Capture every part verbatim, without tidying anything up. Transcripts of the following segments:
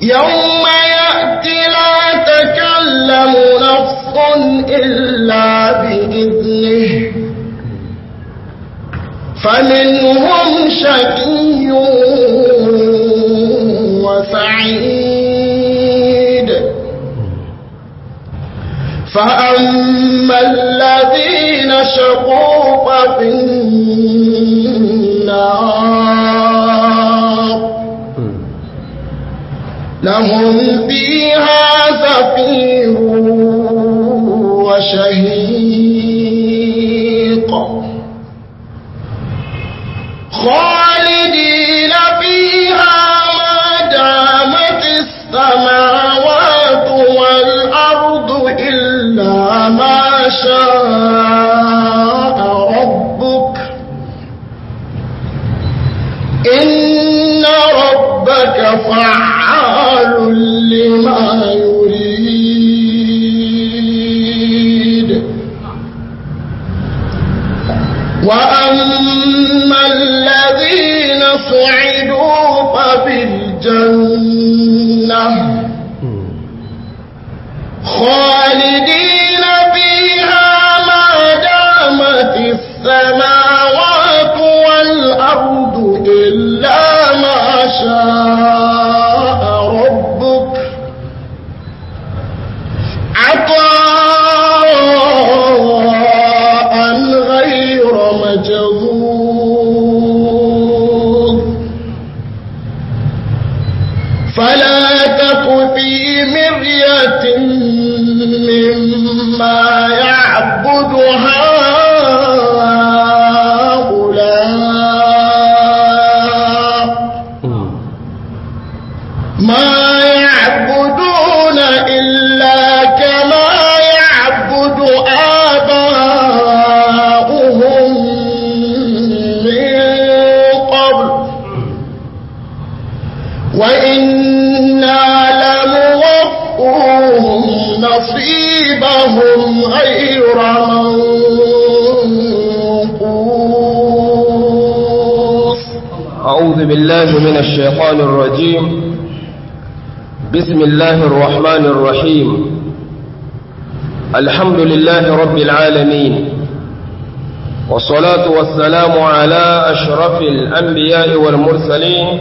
يوم يأتي لا تكلم نفس إلا بإذنه فمنهم شقي وسعيد فأما الذين شقوا ففي النار لهم فيها زفير وشهيق خالدين فيها ما دامت السماوات والأرض إلا ما شاء ربك إن ربك فعال لما يريد وأما الذين سعدوا فبالجنة خالدين فيها ما دامت السماوات والأرض إلا ما شاء ربك عطاء غير مجذوذ فلا تك في مرية مما يعبد هؤلاء ما يعبدون إلا كما يعبد آباؤهم من قبل وإنا لموفوهم نصيبهم غير منقوص. أعوذ بالله من الشيطان الرجيم. بسم الله الرحمن الرحيم. الحمد لله رب العالمين والصلاة والسلام على أشرف الأنبياء والمرسلين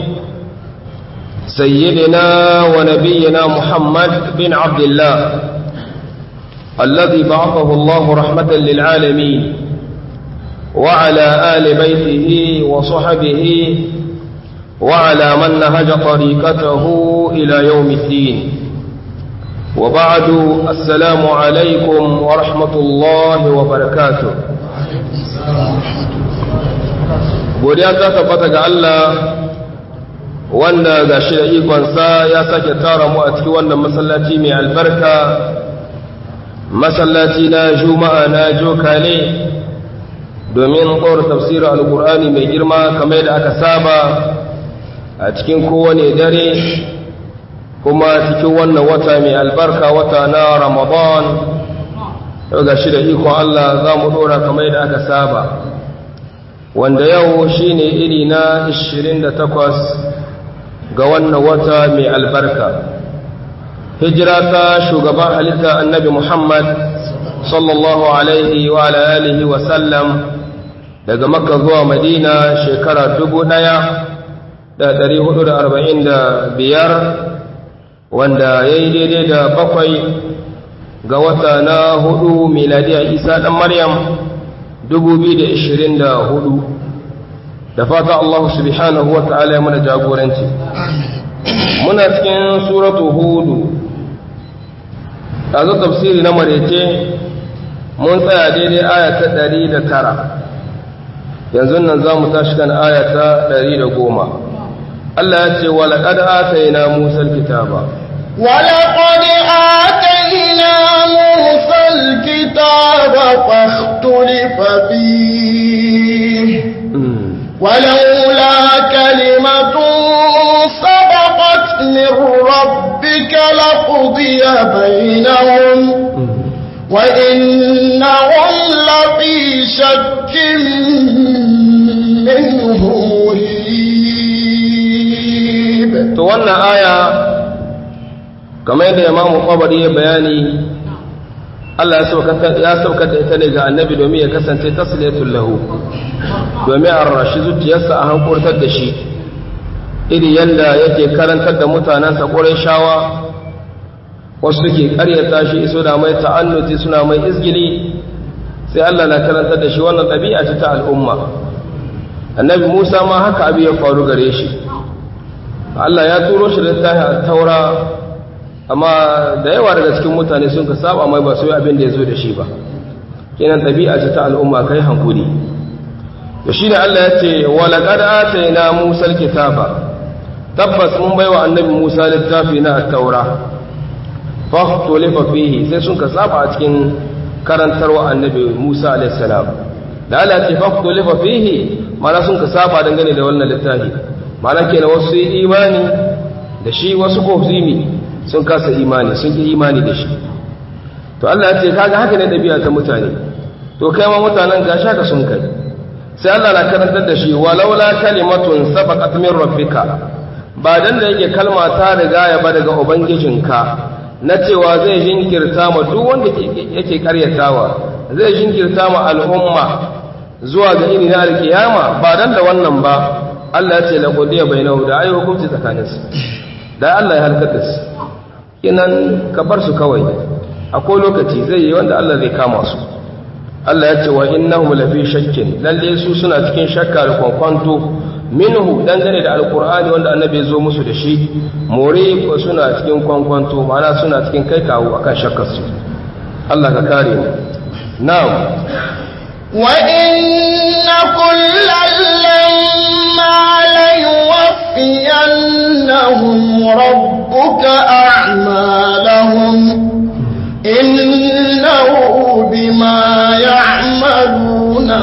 سيدنا ونبينا محمد بن عبد الله الذي بعثه الله رحمة للعالمين وعلى آل بيته وصحبه وعلى من نهج طريقته إلى يوم الدين وبعد السلام عليكم ورحمة الله وبركاته. godiya ta tabbata ga Allah wanda ga shi da ikonsa ya sake tara mu a cikin wannan masallaci mai albarka, masallaci na juma'a na jokale domin ƙora tafsirin alƙur'ani mai girma kamar yadda aka saba a cikin kowane dare, kuma cikin wannan wata mai albarka, wata na Ramadan. Yau ga shi da ikon Allah za mu ɗora kamar yadda aka saba, wanda yau shi ne iri na ishirin da takwas ga wannan wata mai albarka. Hijira ta shugaban halitta annabi Muhammad sallallahu alaihi wa alihi wa sallam daga Makka zuwa Madina shekara dubu ɗaya da ɗari hudu da arba'in da biyar, wanda ya yi daidai da bakwai ga wata na hudu miladiya Isa ɗan Maryam dubu biyu da ishirin da hudu. Da fata Allah subhanahu wa ta'ala ya mana jagoranci. Muna cikin suratu Hudu. Ɗazu tafsiri na marece mun tsaya daidai aya ta ɗari da tara. Yanzu nan za mu tashi kan aya ta ɗari da goma. Allah ya ce wa laqad atayna Musa al-kitaba wa laqad atayna Musa al-kitaba fakhtulifa fihi ولولا كلمة سبقت من ربك لقضي بينهم وإنهم لفي شك منه مريب. to wannan aya kamar yadda imamu Qabari ya bayani Allah ya saukar ya saukar da ita ne ga annabi domin ya kasance tasliyatul lahu domin a rashi zuciyarsa a hankurtar da shi iri yanda yake karantar da mutanensa Qurayshawa wasu suke karyata shi suna mai ta'annuti suna mai izgili sai Allah na karantar da shi wannan ɗabi'a ce ta al'umma. Annabi Musa ma haka abin ya faru gare shi, Allah ya turo shi da littafin taura amma da yawa daga cikin mutane sun ka saba mai ba su yi abin da ya zo da shi ba, kenan ɗabi'a ce ta al'umma kai hankuli. da shi ne Allah ya ce wa laqad atayna Musa al-kitaba, tabbas mun baiwa annabi Musa littafi na at-taura fahtulifa fihi sai sun ka saba a cikin karantarwa annabi Musa alayhi salam. da Allah ce fahtulifa fihi mana sun ka saba dangane da wannan littafi, mana kenan wasu yi imani da shi wasu ko zimi sun kasa imani sun ki imani da shi. to Allah ya ce kaga haka ne dabi'a ta mutane, to kai ma mutanen ga shaka sun kai. sai Allah na karantar da shi walaula kalimatun sabaqat min rabbika, ba dan da yake kalma ta riga ya ba daga ubangijinka na cewa zai jinkirta ma duk wanda yake karyatawa, zai jinkirta ma al'umma zuwa ga irin alkiyama, ba dan da wannan ba Allah ya ce la qudiya bainahu, da ayi hukunci tsakaninsu, da Allah ya halaka su. kinan ka bar su kawai, akwai lokaci zai yi wanda Allah zai kama su. Allah ya ce wa innahum lafi shakkin, lalle su suna cikin shakka da kwankwanto minhu dangane da alqur'ani wanda annabi ya zo musu da shi, more ko suna cikin kwankwanto, ma'ana suna cikin kai kawo akan shakkar su. Allah ka kare mu. na'am wa inna kullal lamma la yuwaffiyannahum rabbuka a'malahum innahu bima ya'maluna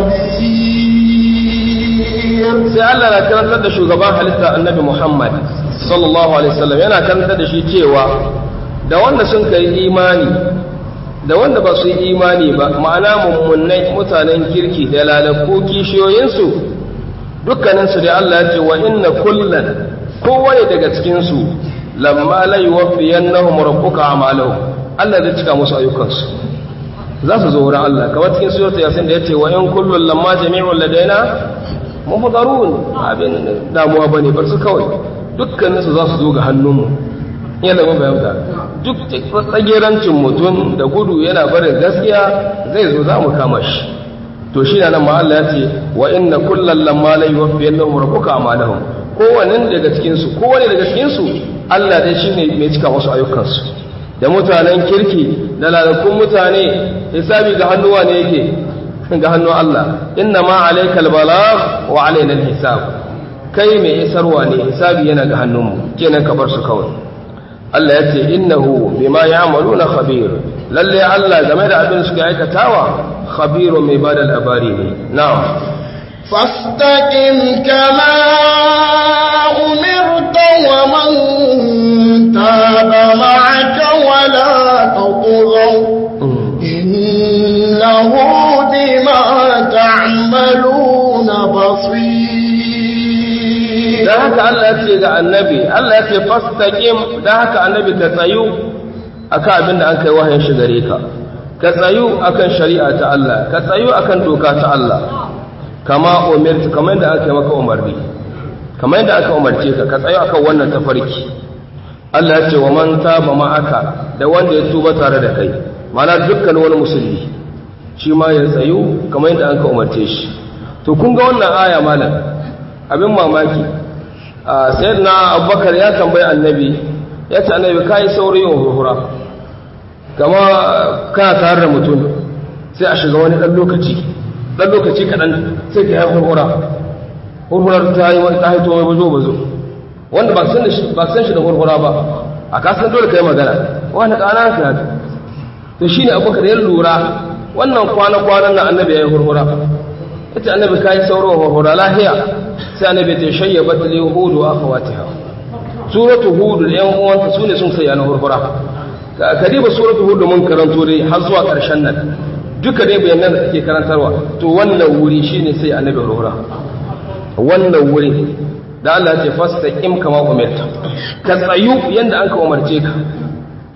khabir. sai Allah na karantar da shugaban halitta annabi Muhammad sallallahu alaihi wasallam, yana karantar da shi cewa da wanda sun kai imani da wanda ba su yi imani ba, ma'ana mummunai mutanen kirki da lalakku kishiyoyinsu dukkaninsu da Allah ya ce wa inna kullan, kowane daga cikinsu lamma la yuwaffiyannahum rabbuka a'malahum, Allah zai cika musu ayyukansu, za su zo wurin Allah. kamar cikin suratul yasin da yace wa in kullun lamma jami'un ladaina muhdarun, abin damuwa bane bar su kawai, dukkanin su za su zo ga hannunmu. yana mun bayyana duk tsagerancin mutum da gudu yana barin gaskiya zai zo za mu kama shi. to shi nan ma Allah ya ce wa inna kullal lamma la yuwaffiyannahum rabbuka a'malahum, kowanne daga cikin su kowanne daga cikin su Allah dai shine mai cika musu ayyukansu. da mutanen kirki da lalakun mutane hisabi ga hannuwa ne yake ga hannun Allah. inna ma alaykal balagh wa alaina alhisab, kai mai isarwa ne, hisabi yana ga hannunmu, kenan ka bar su kawai. Allah ya ce innahu bima ya'maluna khabir, lalle Allah game da abin suka aikatawa khabirun mai bada labari ne. na'am fastaqim kama umirta wa man taba ma'aka wa la tatghaw innahu bima ta'maluna basir. da haka Allah ce ga annabi, Allah ya ce fastaqim, da haka annabi ka tsayu akan abin da an kai wahayin shi gare ka, ka tsayu akan shari'a ta Allah, ka tsayu akan doka ta Allah, kama umirtu, kamar yadda aka yi maka umarni, kamar yadda aka umarce ka, ka tsayu akan wannan tafarki. Allah ya ce wa man taba ma'aka, da wanda ya tuba tare da kai, ma'ana dukkan wani musulmi shi ma ya tsayu kamar yadda aka umarce shi. to kun ga wannan aya malam abin mamaki, sayyidina Abubakar ya tambayi annabi, ya ce annabi kai saurayi wa hurhura, kama kana tare da mutum sai a shiga wani dan lokaci dan lokaci kadan sai ka yi hurhura, hurhurar ta yi ta haito mai bazo bazo, wanda ba san shi ba san shi da hurhura ba, a kasan dole kai magana wani kana ka. to shine Abubakar ya lura wannan kwana kwanan nan annabi ya yi hurhura, yace annabi kai saurayi wa hurhura lahiya, sai annabi ta shayyabat li hudu akhawatiha, suratu hud da yan uwanta sune sun sai yana hurhura. kadiba suratu hud mun karanto dai har zuwa karshen nan duka dai bayanan da take karantarwa. to wannan wuri shine sai annabi hurhura, wannan wuri da Allah ya ce fastaqim kama umirta, ka tsayu yanda an ka umarce ka,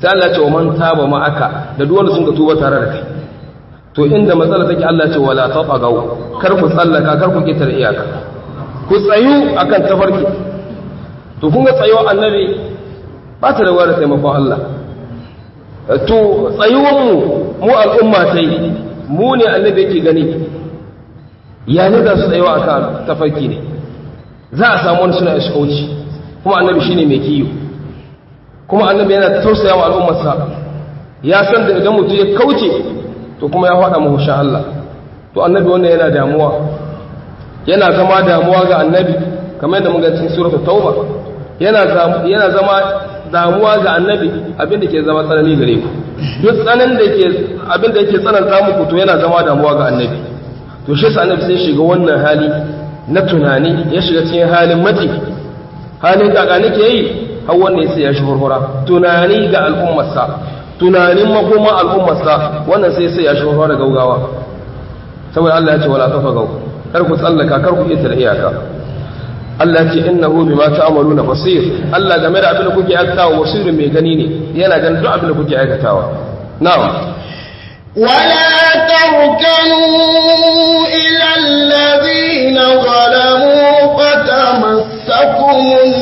sai Allah ya ce wa man taba ma'aka da duk wanda sun ka tuba tare da kai to inda matsala take Allah ya ce wala tatagaw kar ku tsallaka kar ku kitar iyaka ku tsayu akan tafarki to kun ga tsayuwa annabi ba ta da wani taimakon Allah to tsayuwan mu mu al'umma tai mu ne annabi yake gani ya ne za su tsayuwa akan tafarki ne za a samu wani suna iskauci kuma annabi shine mai kiyo kuma annabi yana tausaya wa al'ummarsa ya san da idan mutum ya kauce to kuma ya faɗa mu sha Allah to annabi wannan yana damuwa yana zama damuwa ga annabi kamar yadda muka cikin suratul tauba yana yana zama damuwa ga annabi abinda ke zama tsanani gare ku duk tsanan da yake abinda yake tsananta muku to yana zama damuwa ga annabi to shi sa annabi sai shiga wannan hali na tunani ya shiga cikin halin mati halin kaka nake yi har wannan sai ya shi hurhura tunani ga al'ummarsa tunanin makoma al'ummarsa wannan sai sai ya shi hurhura da gaugawa saboda Allah ya ce wala tafagaw kar ku tsallaka kar ku ƙetare iyaka Allah ce innahu bima ta'maluna basir Allah game da abin da kuke aikatawa basirin mai gani ne yana ganin duk abin da kuke aikatawa na'am ولا تركنوا إلى الذين ظلموا فتمسكم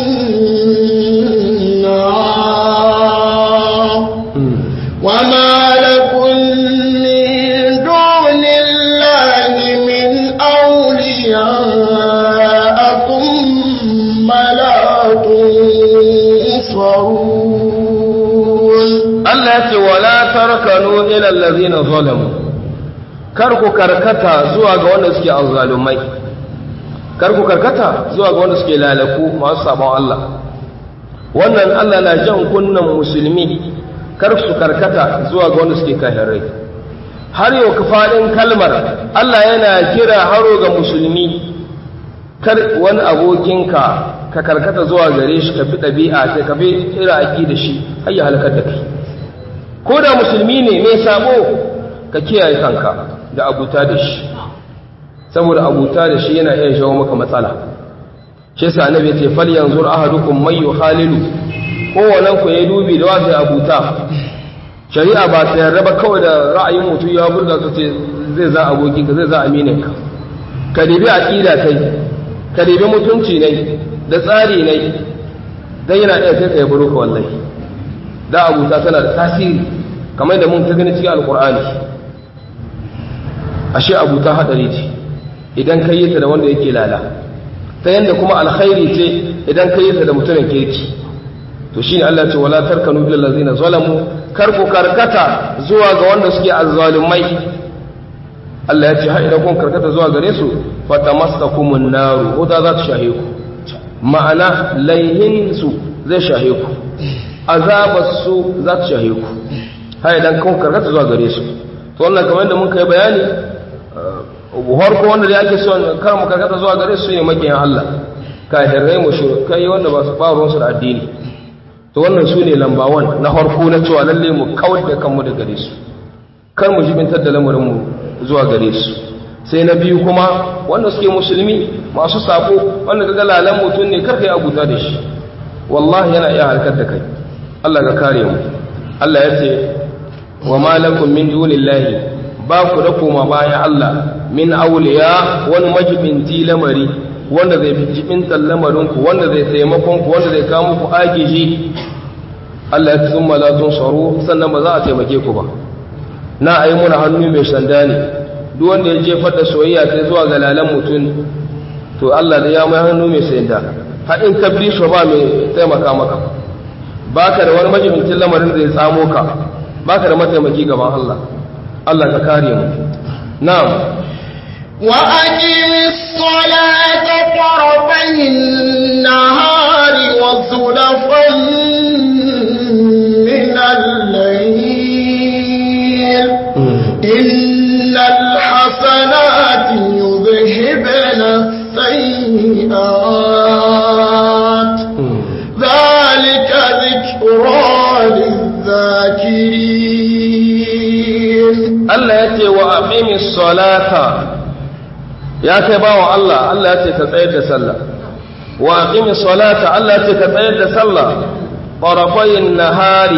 النار وما لكم من دون الله من أولياء ثم لا تنصرون Allah ce wala tarkanu ila allazina zalamu kar ku karkata zuwa ga wanda suke azzalumai kar ku karkata zuwa ga wanda suke lalaku masu sabon Allah wannan Allah na jan kunnan musulmi kar su karkata zuwa ga wanda suke kafirai har yau kafadin kalmar Allah yana kira haro ga musulmi kar wani abokinka ka karkata zuwa gare shi ka bi dabi'a sai ka bi ira da shi har ya halakar da kai ko da musulmi ne mai sabo ka kiyaye kanka da abuta da shi saboda abuta da shi yana iya jawo maka matsala shi yasa annabi ya ce fal yanzur ahadukum may yukhalilu kowannen ku ya dubi da wata abuta shari'a ba ta yarda ba kawai da ra'ayin mutum ya burga ka ce zai za abokin ka zai za aminin ka ka dibi aqida kai ka dibi mutunci ne da tsari ne dan yana iya sai ka yi buruka wallahi da abuta tana da tasiri kamar da mun ta gani cikin alkur'ani ashe abuta hadari ce idan kai yi ta da wanda yake lala ta yanda kuma alkhairi ce idan kai yi ta da mutumin kirki to shine Allah ya ce wala tarkanu bil ladzina zalamu kar ku karkata zuwa ga wanda suke azzalumai Allah ya ce har idan kun karkata zuwa gare su fatamassakumun naru huda za ta shahe ku ma'ana laihin su zai shahe ku azabarsu za ta shahe ku har idan kun karkata zuwa gare su to wannan kamar da mun kai bayani har ko wanda da yake so kar mu karkata zuwa gare su ne makiyan Allah kafirai mushrikai wanda ba su faro su da addini to wannan su ne lamba one na harko na cewa lalle mu kawar da kanmu da gare su kar mu jibintar da lamarin mu zuwa gare su sai na biyu kuma wanda suke musulmi masu sako wanda kaga lalan mutun ne kar kai abuta da shi wallahi yana iya halkar da kai Allah ka kare mu Allah ya ce wa malakum min dunillahi ba ku da koma bayan Allah min awliya wani majibinti lamari wanda zai jibin lamarin ku wanda zai taimakon ku wanda zai kawo muku agiji Allah ya tsumma la tunsaru sannan ba za a taimake ku ba na ayi muna hannu mai sanda ne duk wanda ya jefar da soyayya sai zuwa ga lalan mutun to Allah da ya mai hannu mai sanda har in ka bi shi ba mai taimaka maka baka da wani majibincin lamarin da ya tsamo ka baka da mataimaki gaban Allah Allah ka kare mu na'am wa aqimis salata tarafayn nahari wa zulfan min al-layl innal hasanati yudhhibna as-sayyi'at dhalika للذاكرين Allah ya ce wa aqimis salata ya kai bawa Allah Allah ya ce ka tsayar da sallah wa aqimis salata Allah ya ce ka tsayar da sallah tarafayn nahari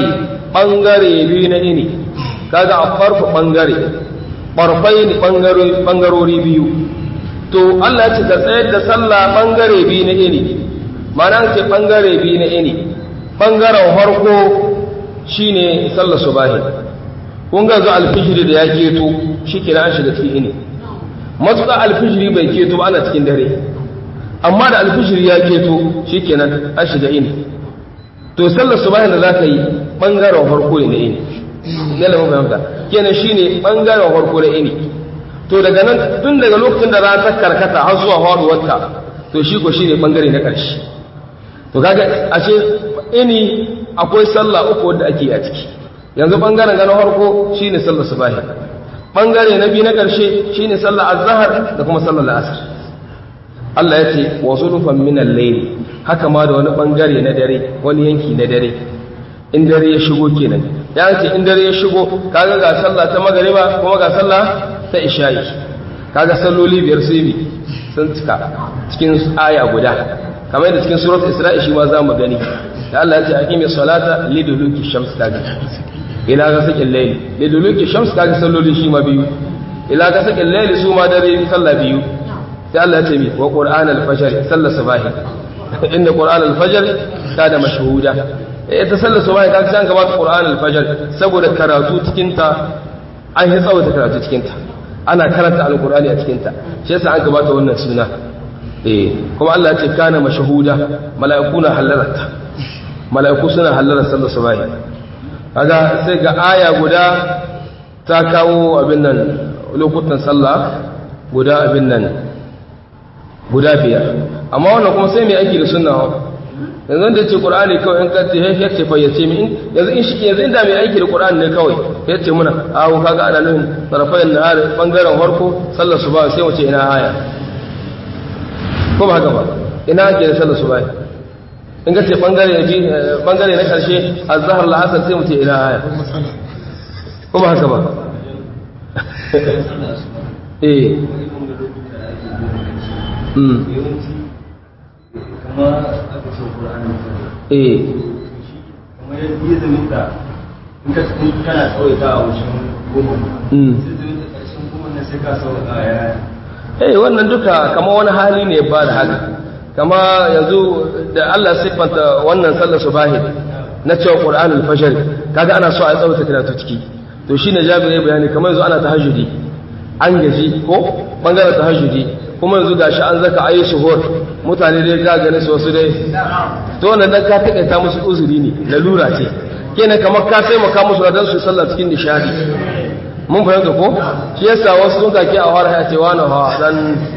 bangare biyu na ini kaga a farko bangare barfai ne bangarori biyu to Allah ya ce ka tsayar da sallah bangare biyu na ini ma'ana ce bangare biyu na ini bangaren farko shine sallar subahi kun ga zuwa alfijiri da ya keto shikenan an shiga cikin ini matuƙa alfijiri bai keto ba ana cikin dare amma da alfijiri ya keto shikenan an shiga ini to sallar subahi da zaka yi bangaren farko ne na ini ne lamun fahimta kenan shine bangaren farko na ini to daga nan tun daga lokacin da rana ta karkata har zuwa faduwarta to shi ko shine bangare na ƙarshe to kaga ashe ini akwai sallah uku wanda ake a ciki yanzu bangaren ganin farko shine sallar subahi bangare na biyu na ƙarshe shine sallar azhar da kuma sallar asr Allah ya ce wa sulufan min al-layl haka ma da wani bangare na dare wani yanki na dare in dare ya shigo kenan ya ce in dare ya shigo kaga ga sallah ta magriba kuma ga sallah ta isha'i kaga salloli biyar sai bi sun cika cikin aya guda kamar yadda cikin surat isra'i shi ma za mu gani da Allah ya ce aqimi salata liduluki shams kaga ila ga sakin layli liduluki shams kaga salloli shi ma biyu ila ga sakin layli su ma dare sallah biyu sai Allah ya ce mi wa qur'an al-fajr sallar subahi inda qur'an al-fajr kana mashhuda eh ta sallar subahi kaga sai an gabata qur'an al-fajr saboda karatu cikin ta an yi tsawata karatu cikin ta ana karanta al-qur'ani a cikin ta shi yasa an gabata wannan suna eh kuma Allah ya ce kana mashhuda mala'iku na halarta mala'iku suna halarta sallar subahi kaga sai ga aya guda ta kawo abin nan lokutan sallah guda abin nan guda biyar amma wannan kuma sai mai aiki da sunna yanzu da ce qur'ani kawai in ka ce ya ce fayyace mi yanzu in shi yanzu inda mai aiki da qur'ani ne kawai ya ce muna awo kaga ana nan tarafayin nahar bangaren farko sallar subha sai mu ce ina aya ko ba haka ba ina ake da sallar subha in ka ce bangare na bangare na karshe azhar la'asar sai mu ce ina aya ko ba haka ba eh mm kama aka ce Qur'ani eh kamar yadda zaminta in ka kana tsawaita a wucin goma mm sai zaminta ƙarshen goma na sai ka sauka ya eh wannan duka kama wani hali ne ba da haka kama yanzu da Allah siffanta wannan sallar subahi na cewa Qur'anul fajr kaga ana so a tsawaita karatu ciki to shine Jabir ya bayani kamar yanzu ana tahajjudi an gaji ko bangaren tahajjudi kuma yanzu gashi an zaka ayi suhur mutane dai ga gane su wasu dai to wannan dan ka takaita musu uzuri ne lalura ce kenan kamar ka sai maka musu dan su sallah cikin nishadi mun fahimta ko shi yasa wasu sun kake a fara ya ce wani ha dan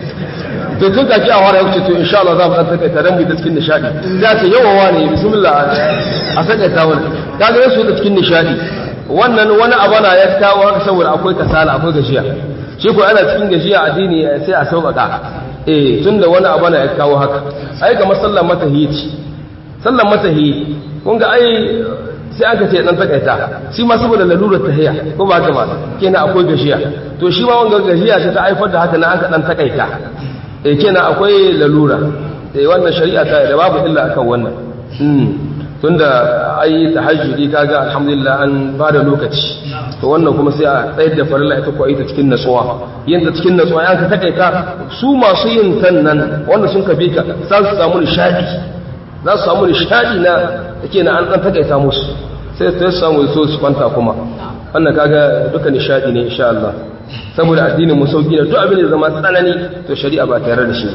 to tun kake a fara ya ce to insha Allah za mu dan takaita dan mu ta cikin nishadi za ce yawa wani bismillah a takaita wannan kaga su da cikin nishadi wannan wani abana ya kawo haka saboda akwai kasala akwai gajiya shi ko ana cikin gajiya addini sai a sauƙaƙa eh tunda wani abu na ya kawo haka ai ga masallan matahiyi ce sallan matahiyi kun ga ai sai aka ce dan takaita shi ma saboda lalurar tahiya ko ba haka ba kenan akwai gajiya to shi ma wanga gajiya ta haifar da haka na aka dan takaita eh kenan akwai lalura eh wannan shari'a ta da babu illa akan wannan mm tunda ai tahajjudi kaga alhamdulillah an bada lokaci to wannan kuma sai a tsayar da farilla ita ko ita cikin natsuwa yin ta cikin natsuwa yan ka takaita su masu yin tan nan wanda sun kabe ka za su samu nishadi za su samu nishadi na yake na an dan takaita musu sai su samu so su kwanta kuma wannan kaga duka nishadi ne insha Allah saboda addinin mu sauki ne duk abin da zama tsanani to shari'a ba tare da shi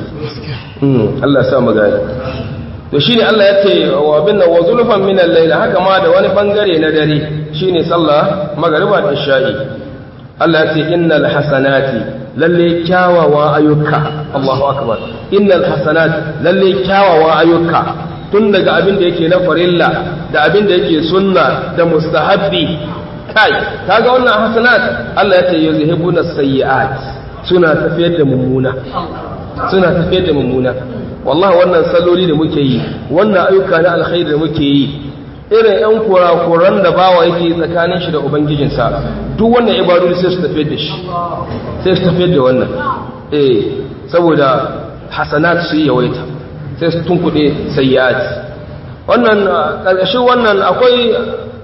mm Allah ya sa mu gaya to shine Allah ya ce wa binna wa zulfan min al-layl haka ma da wani bangare na dare shine sallah magriba da isha'i Allah ya ce innal hasanati lalle kyawawa ayyuka Allahu akbar innal hasanat lalle kyawawa ayyuka tun daga abin da yake na farilla da abin da yake sunna da mustahabbi kai kaga wannan hasanat Allah ya ce yuzhibuna sayyi'at suna tafiyar da mummuna suna tafiyar da mummuna wallahi wannan salloli da muke yi wannan ayyuka na alkhairi da muke yi irin yan kurakuran da bawa yake tsakanin shi da ubangijinsa duk wannan ibadodi sai su tafiyar da shi sai su tafiyar da wannan eh saboda hasanat su yawaita sai su tunkuɗe sayyi'at wannan ƙarƙashin wannan akwai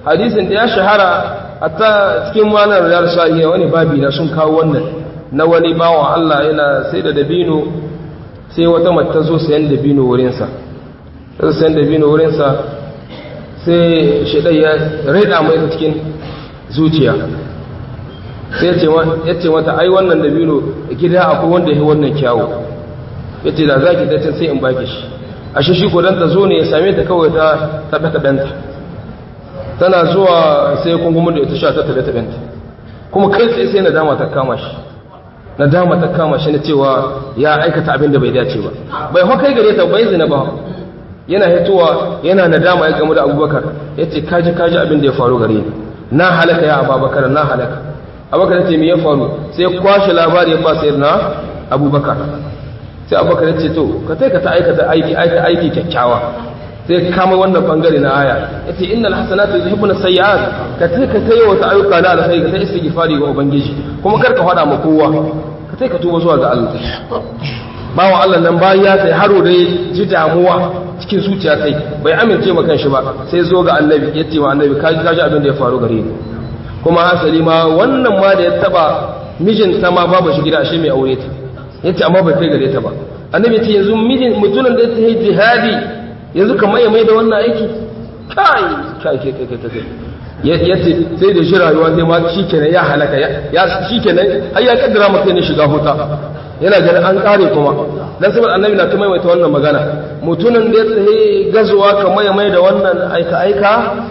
hadisin da ya shahara hatta cikin wannan riyar sahiha wani babi na sun kawo wannan na wani bawan Allah yana sai da dabino sai wata mace ta zo sayan dabino wurinsa ta sayan dabino wurinsa sai shedai ya raida mai ta cikin zuciya sai ya ce mata ai wannan dabino gida akwai wanda ya yi wannan kyawu ya ce da za ki ta sai in baki shi a shi shi kodon ta zo ne ya same ta kawai ta taɓe-taɓenta tana zuwa sai kungumin da ita sha ta taɓe-taɓenta kuma kai tsaye sai nadama ta kama shi nadama ta kama shi na cewa ya aikata abin da bai dace ba bai hau kai gare ta bai zina ba yana hitowa yana nadama ya gamu da abubakar ya ce kaji kaji abin da ya faru gare ni na halaka ya abubakar na halaka abubakar ya ce me ya faru sai kwashe labari ya ba sayar na abubakar sai abubakar ya ce to ka tai ka ta aikata aiki aiki aiki kyakkyawa sai kama wannan bangare na aya yace innal hasanatu yuzhibuna sayyi'at ka tai ka tai wata ayyuka na alkhairi ka tai istighfari ga ubangiji kuma kar ka fada ma kowa ka tai ka tuba zuwa ga Allah bawo Allah nan bayan ya sai haro da ji damuwa cikin zuciya sai bai amince ma kanshi ba sai zo ga annabi yace wa annabi kaji kaji abin da ya faru gare ni kuma hasali ma wannan ma da ya taba mijinta ma babu shi gida ashe mai aure ta yace amma bai kai gare ta ba annabi ce yanzu mijin mutumin da yake jihadi yanzu kamar ya mai da wannan aiki kai kai kai kai kai yace sai da shi rayuwa sai ma shikenan ya halaka ya shikenan har ya kaddara maka ne shiga huta yana ganin an kare kuma dan saboda annabi na ta maimaita wannan magana mutumin da yake gazuwa kamar ya mai da wannan aika aika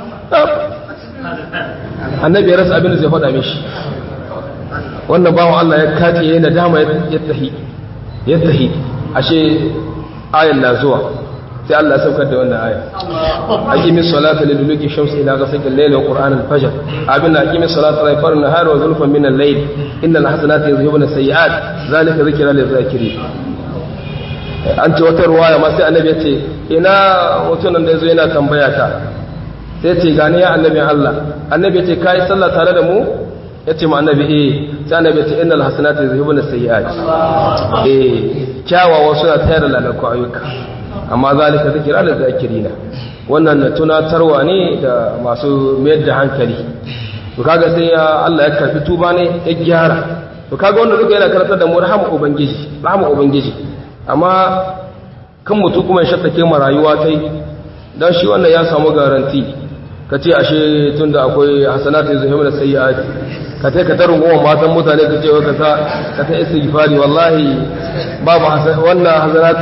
annabi ya rasa abin da zai faɗa mishi wannan bawan Allah ya kace yayin da dama ya tahi ya tahi ashe ayan na zuwa sai Allah ya saukar da wannan aya aqimi salata liduluki shamsi ila ghasaqi al-layli wa qur'an al-fajr abinda aqimi salata la farna nahar wa zulfan min al-layl innal hasanati yuzhibuna as-sayyi'at zalika dhikra lil-zakirin an ce wata ruwaya ma sai annabi ya ce ina mutumin da yazo yana tambaya ta sai ce gani ya annabi Allah annabi ya ce kai sallah tare da mu yace ma annabi eh sai annabi ya ce innal hasanati yuzhibuna as-sayyi'at eh kyawawa suna tayar da lalaku ayyuka amma zalika zikira da zakirina wannan na tunatarwa ne da masu mayar da hankali to kaga sai Allah ya karfi tuba ne ya gyara to kaga wannan duka yana karantar da mu rahama ubangiji rahama ubangiji amma kan mutu kuma ya shattake mu rayuwa tai dan shi wannan ya samu garanti kace ashe tunda akwai hasanatu yuhibbu sayyi'at ka tai ka tarin goma matan mutane ka ce ka ta ka ta istighfari wallahi babu wannan hasanat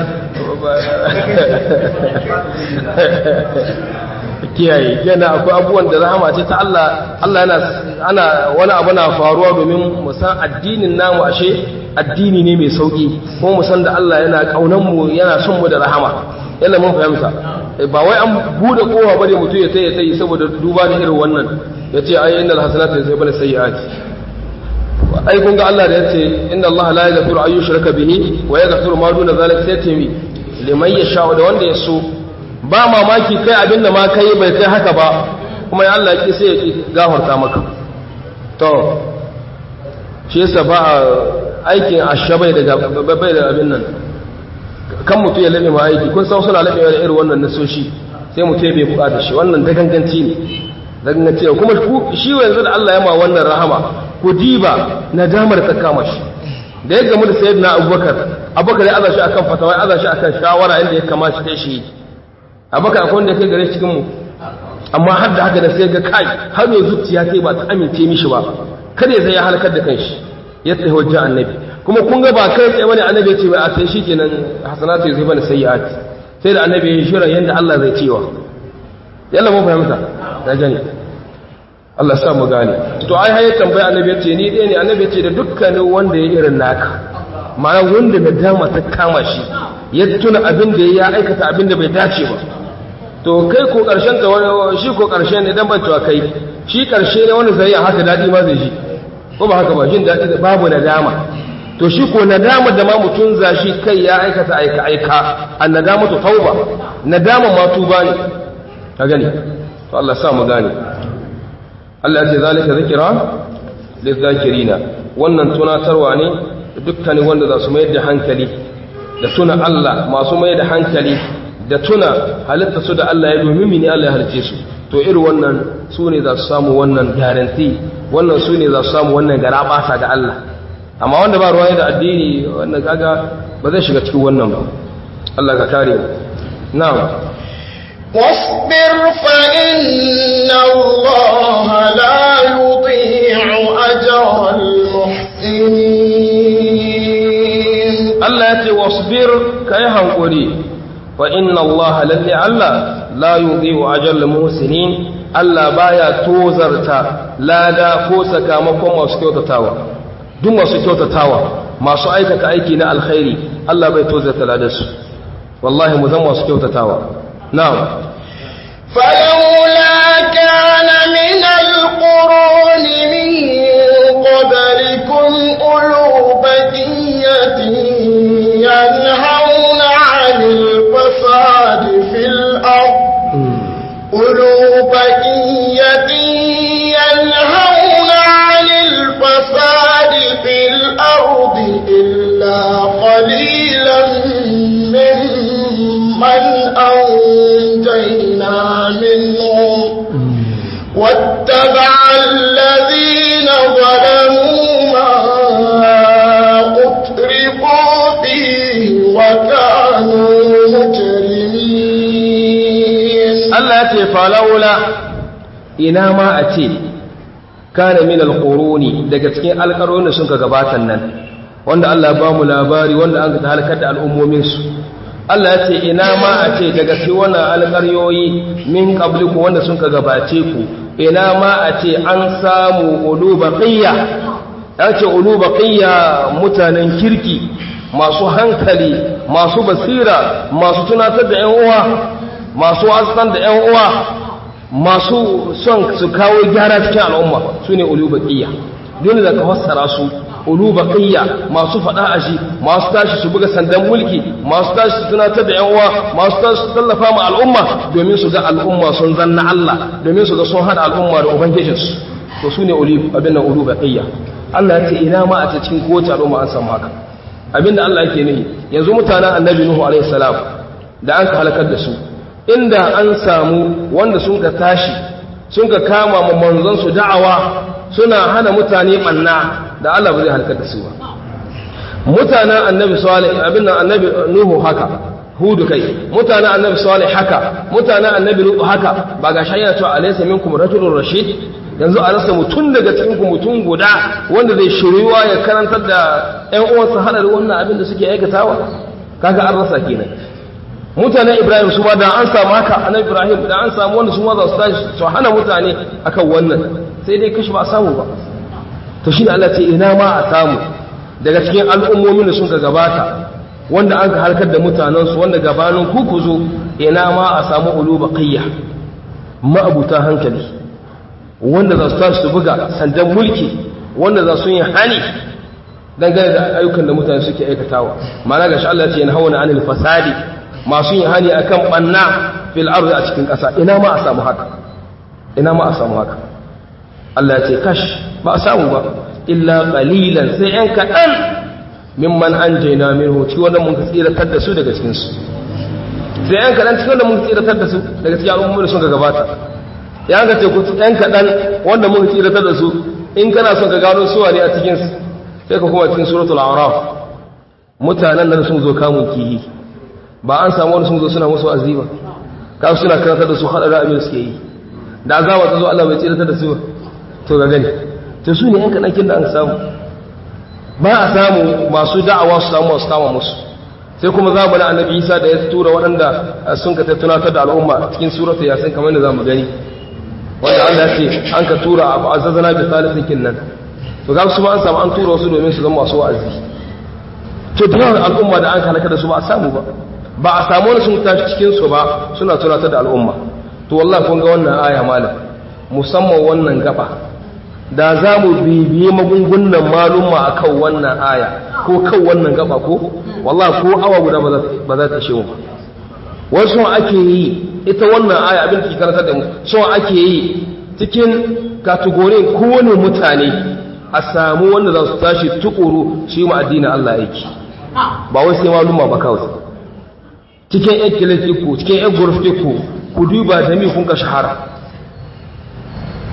kiyaye yana akwai abubuwan da rahama ce ta Allah Allah yana ana wani abu na faruwa domin mu san addinin namu ashe addini ne mai sauki kuma mu san da Allah yana kaunan mu yana son mu da rahama yana mun fahimta ba wai an bude kowa bane mutum ya tayi tayi saboda duba da irin wannan yace ai innal hasanatu yuzhibuna sayyi'ati ai kun ga Allah da yace inna Allah la yaghfiru an yushraka bihi wa yaghfiru ma duna zalika sai temi liman yasha da wanda ya so ba mamaki kai abinda ma kai bai kai haka ba kuma ya Allah ki sai ya gafarta maka to shi yasa ba aikin ashabai daga bai da abin nan kan mutu ya labe ma aiki kun san suna labe da irin wannan nasoshi sai mutu bai bukata shi wannan daganganci ne daganganci kuma shi yanzu da Allah ya ma wannan rahama ku diba nadamar ta kama shi da ya gamu da sayyidina Abubakar Abubakar ya aza shi akan fatawa ya aza shi akan shawara inda ya kamata kai shi Abubakar akwai wanda kai gare cikin mu amma har da haka da sai ga kai har ne zuciya kai ba ta amince mishi ba kada zai ya halakar da kanshi ya tsaye wajen annabi kuma kun ga ba kai tsaye bane annabi ya ce ba a sai shikenan hasanatu zai bane sayyi'at sai da annabi ya shira yanda Allah zai cewa yalla mun fahimta da gani Allah sa mu gane to ai haye tambaya annabi ya ce ni dai ne annabi ya ce da dukkanin wanda ya irin naka ma'ana wanda da dama ta kama shi ya tuna abin da ya aikata abin da bai dace ba to kai ko karshen ta wani shi ko karshen ne dan bancewa kai shi karshe ne wanda zai haka dadi ma zai ji ko ba haka ba jin dadi da babu nadama to shi ko nadama da ma mutun zashi kai ya aikata aika aika an nadamatu tauba nadama ma tuba ne ka gani to Allah sa mu gane Allah ya ce zalika zikra lizakirina wannan tunatarwa ne dukkanin wanda za su mayar da hankali da tuna Allah masu mayar da hankali da tuna halitta su da Allah ya domin mini Allah ya halice su to irin wannan su ne za su samu wannan guarantee, wannan su ne za su samu wannan garabasa ga Allah. Amma wanda ba ruwa da addini wannan kaga ba zai shiga cikin wannan ba. Allah ka kare mu. Na'am. واصبر فإن الله لا يضيع أجر المحسنين. الله يتي واصبر كي هنقولي فإن الله للي الله لا يضيع أجر المحسنين. الله بايا توزرتا لا دا فوسكا مكم وسكيوتا تاوى دون وسكيوتا تاوى ما سؤالك أيكي الخيري الله بايا توزرتا لا دس والله مذن وسكيوتا تاوى. نعم. فلولا كان من القرون من قبلكم أولو بقية ينهون عن الفساد في الأرض أولو بقية ينهون عن الفساد في الأرض إلا قليلا ممن أنجينا منهم واتبع الذين ظلموا ما أترفوا فيه وكانوا مجرمين. الله يتي فلولا إنا ما أتي كان من القرون daga cikin alƙaroni sun ka gabatan nan wanda Allah ba mu labari wanda an ka halakar da al'ummomin su. Allah ya ce ina ma a ce daga cikin wannan alƙaryoyi min qabliku wanda sun ka gabace ku ina ma a ce an samu ulu baqiya. Ya ce ulu baqiya mutanen kirki masu hankali masu basira masu tunatar da ƴan uwa masu askan da ƴan uwa masu son su kawo gyara cikin al'umma sune ulu baqiya. Dole da ka fassara su ulu baqiya masu fada aji masu tashi su buga sandan mulki masu tashi su tunatar da yan uwa masu tashi su tallafa ma al'umma domin su ga al'umma sun zanna Allah domin su ga sun hada al'umma da ubangijin su to sune ulu abin nan ulu baqiya. Allah ya ce ina ma a cikin kowace al'umma an samu haka abinda Allah yake nihi yanzu mutanen annabi nuhu alaihi salam da an ka halakar da su inda an samu wanda sun ka tashi sun ka kama ma manzon su da'awa suna hana mutane banna da Allah ba zai halakar da su ba. Mutanen annabi salih abin nan annabi nuhu haka hudu kai mutanen annabi salih haka mutanen annabi nuhu haka ba ga shayya to alaysa minkum rajulun rashid yanzu a rasa mutun daga cikin ku mutun guda wanda zai shiriwa ya karantar da ƴan uwansa hada da wannan abin da suke aikatawa kaga an rasa kenan. Mutanen Ibrahim su ma da an samu haka annabi Ibrahim da an samu wanda su ma za su tashi su hana mutane akan wannan sai dai kashi ba a samu ba. To shi ne Allah ce ina ma a samu daga cikin al'ummomin da sun ka gabata wanda an ka halkar da mutanensu wanda gabanin ku ku zo ina ma a samu ulu baqiyya ma'abuta hankali wanda za su tashi su buga sandan mulki wanda za su yi hani dangane da ayyukan da mutane suke aikatawa. Ma'ana ga shi Allah ce yana hawana anil fasadi masu yin hani akan banna fil ardi a cikin ƙasa ina ma a samu haka ina ma a samu haka. Allah ya ce kash ba a samu ba illa qalilan sai yan kaɗan mimman anjayna minhu ci wanda mun tsiratar da su daga cikin su sai yan kaɗan cikin wanda mun tsiratar da su daga cikin al'ummar sun ga gabata ya ga ce ku yan kaɗan wanda mun tsiratar da su in kana son ka gano su ne a cikin su sai ka kuma cikin suratul a'raf mutanen nan sun zo kamun kihi ba an samu wani sun zo suna musu azzi ba ka suna karantar da su hada da abin suke yi da azaba ta zo Allah bai tsiratar da su ba to ga gani to su ne yan kanakin da an samu ba a samu masu da'awa su samu masu kama musu sai kuma zamanin annabi Isa da ya tura waɗanda sun ka tunatar da al'umma cikin suratul yasin kamar da zamu gani wanda Allah ya ce an ka tura abu azazana bi salihin nan to ga su ma an samu an tura wasu domin su zama masu wa'azi to da al'umma da an halaka da su ba a samu ba ba a samu wani sun tashi cikin su ba suna tunatar da al'umma to wallahi kun ga wannan aya malam musamman wannan gaba da za mu bibiye magungunan malumma akan wannan aya ko kan wannan gaba ko wallahi ko awa guda ba za ta ishe mu ba wasu ake yi ita wannan aya abin da ke karantar da mu so ake yi cikin kategorin kowane mutane a samu wanda za su tashi tukuru su yi ma addinin Allah yake ba wai sai malumma ba kawai cikin yan kilatiku cikin yan gurfiku ku duba da mi kun ka shahara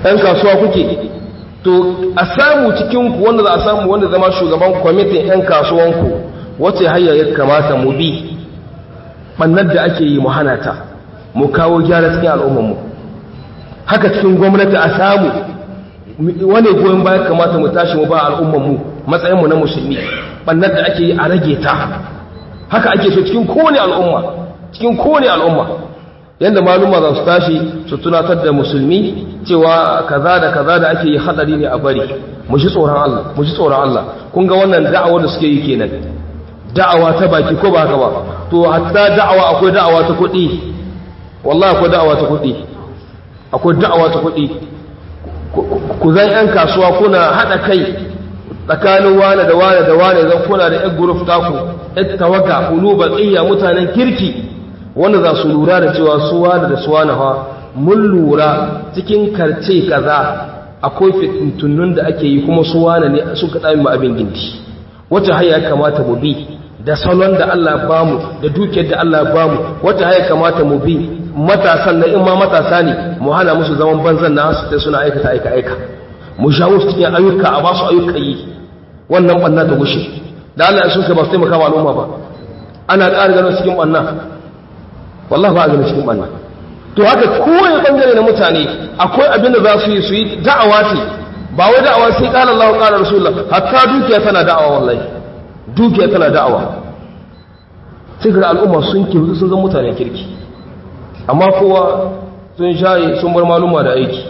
ɗan kasuwa kuke, to a samu cikinku wanda za a samu wanda zama shugaban kwamitin ‘yan kasuwanku wace hanya ya kamata mu bi ɓannar da ake yi mu hana ta, mu kawo gyara cikin al'ummanmu. Haka cikin gwamnati a samu wani goyon baya kamata mu tashi mu ba al'ummanmu matsayinmu na musulmi, ɓannar da ake yi a rage ta. Haka ake so cikin kowane al'umma, cikin kowane al'umma. Yanda maluma za su tashi su tunatar da musulmi cewa kaza da kaza da ake yi hadari ne a bari, mu ji tsoron Allah, mu ji tsoron Allah. Kun ga wannan da'awa da suke yi kenan, da'awa ta baki ko ba haka ba, to hatta da'awa akwai da'awa ta kuɗi, wallahi akwai da'awa ta kuɗi, akwai da'awa ta kuɗi. Ku zan ‘yan kasuwa kuna haɗa kai tsakanin wane da wane da wane zan kuna da ‘yan guruf taku, ‘yan tawaga, ulu baƙiyya mutanen kirki, wanda za su lura da cewa suwa da suwa na hawa mun lura cikin karce kaza akwai fitintunnun da ake yi kuma suwa ne suka ɗami abin gindi. Wata haya kamata mu bi da salon da Allah ba mu da dukiyar da Allah ba mu, wata haya kamata mu bi matasan na in ma matasa ne mu hana musu zaman banzan na su suna aikata aika aika, mu shawo su cikin ayyuka a ba su ayyuka yi, wannan ɓanna ta gushe da Allah ya sun ka ba su taimaka wa al'umma ba, ana ƙara ganin cikin ɓanna, wallahi ba a gani cikin banna. To haka kowane bangare na mutane akwai abin da za su yi su yi da'awa ce, ba wai da'awa sai qala Allahu qala Rasulullah, hatta dukiya tana da'awa, wallahi dukiya tana da'awa. Sai ga al'umma sun kirki sun zama mutanen kirki, amma kowa sun shaye sun bar maluma da aiki.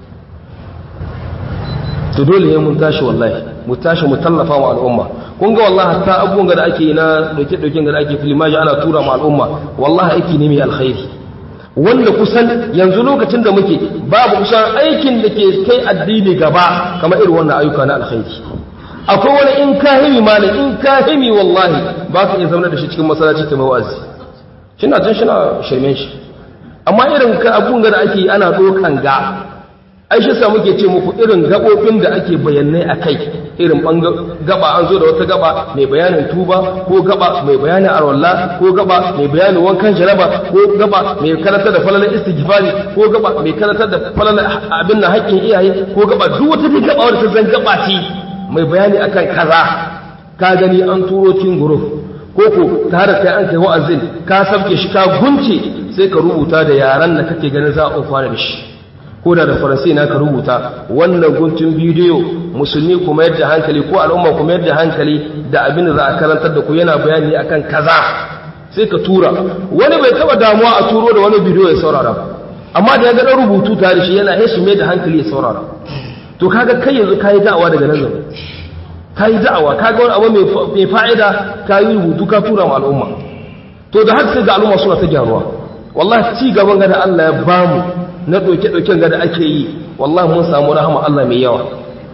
To dole ne mun tashi, wallahi mu tashi mu tallafa wa al'umma. Kun ga wallahi hatta abubuwan da ake na doke-doken da ake filimaji ana tura ma al'umma, wallahi aiki ne mai alkhairi, wanda kusan yanzu lokacin da muke babu kusan aikin da ke kai addini gaba kamar irin wannan ayyuka na alkhairi. Akwai wani in kahimi malam in kahimi wallahi ba ka iya zauna da shi cikin masallaci ta mawazi, shi na can shi na shirmen shi, amma irin ka abubuwan da ake ana dokan ga aisha sa muke ce muku irin gabobin da ake bayanai a kai, irin gaba an zo da wata gaba mai bayanin tuba, ko gaba mai bayanin arwalla, ko gaba mai bayanin wankan jaraba, ko gaba mai karantar da falalar istighfari, ko gaba mai karantar da falalar abin na haƙƙin iyaye, ko gaba duk wata dai gaba wadda ta zan gaba ce mai bayani akan kaza, ka gani an turo cikin guruf, ko ko tare kai an kai wa'azin ka sabke shi ka gunce, sai ka rubuta da yaran da kake ganin za a amfana da shi, ko da da faransi na ka rubuta wannan guntun bidiyo musulmi kuma yadda hankali ko al'umma kuma yadda hankali da abin da za a karantar da ku yana bayani akan kaza, sai ka tura. Wani bai taba damuwa a turo da wani bidiyo ya saurara, amma da ya ga rubutu tare shi yana heshi mai da hankali ya saurara. To kaga kai yanzu kayi da'awa daga nan zama, kayi da'awa kaga wani abu mai fa'ida kayi rubutu ka tura ma al'umma. To da haka sai ga al'umma suna ta gyaruwa, wallahi ci gaban ga da Allah ya bamu na ɗauke-ɗauken ga da ake yi, wallahi mun samu rahama Allah mai yawa.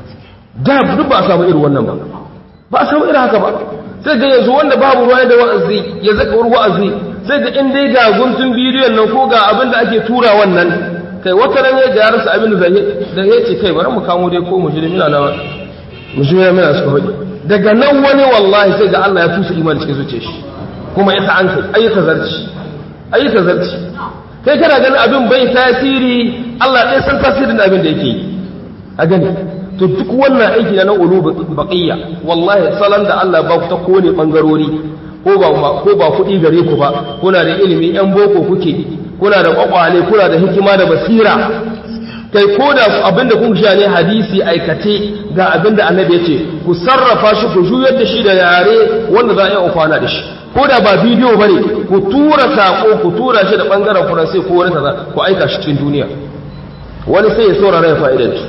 Da duk ba a samu irin wannan ba, ba a samu irin haka ba. Sai ga yanzu wanda babu ruwa da wa'azi ya zaka wani wa'azi, sai ga in dai ga guntun bidiyon nan ko ga abin da ake tura wannan, kai wata ran ya ga ya rasa abin da ya ce kai bari mu kamo dai ko mu shi da mina na mu shi da mina suka faɗi. Daga nan wani wallahi sai ga Allah ya tusa imani cikin zuciyar shi, kuma ya ta an kai ayyuka zarci, ayyuka zarci. Kai kana ganin abin bai tasiri, Allah ɗaya san tasirin abin da yake yi a gani. To duk wannan aiki na ulu baqiyya wallahi salan da Allah ba ku ta kone bangarori, ko ba ko ba kuɗi gare ku ba, kuna da ilimi yan boko kuke, kuna da kwakwale, kuna da hikima da basira, kai ko da abinda kun sha ne hadisi aikace ga abinda annabi ya ce ku sarrafa shi ku juyar da shi da yare wanda za a yi amfana da shi, ko da ba bidiyo bane ku tura sako ku tura shi da bangaren faransai ko wani kaza ku aika shi cikin duniya, wani sai ya saurara ya fa'idantu.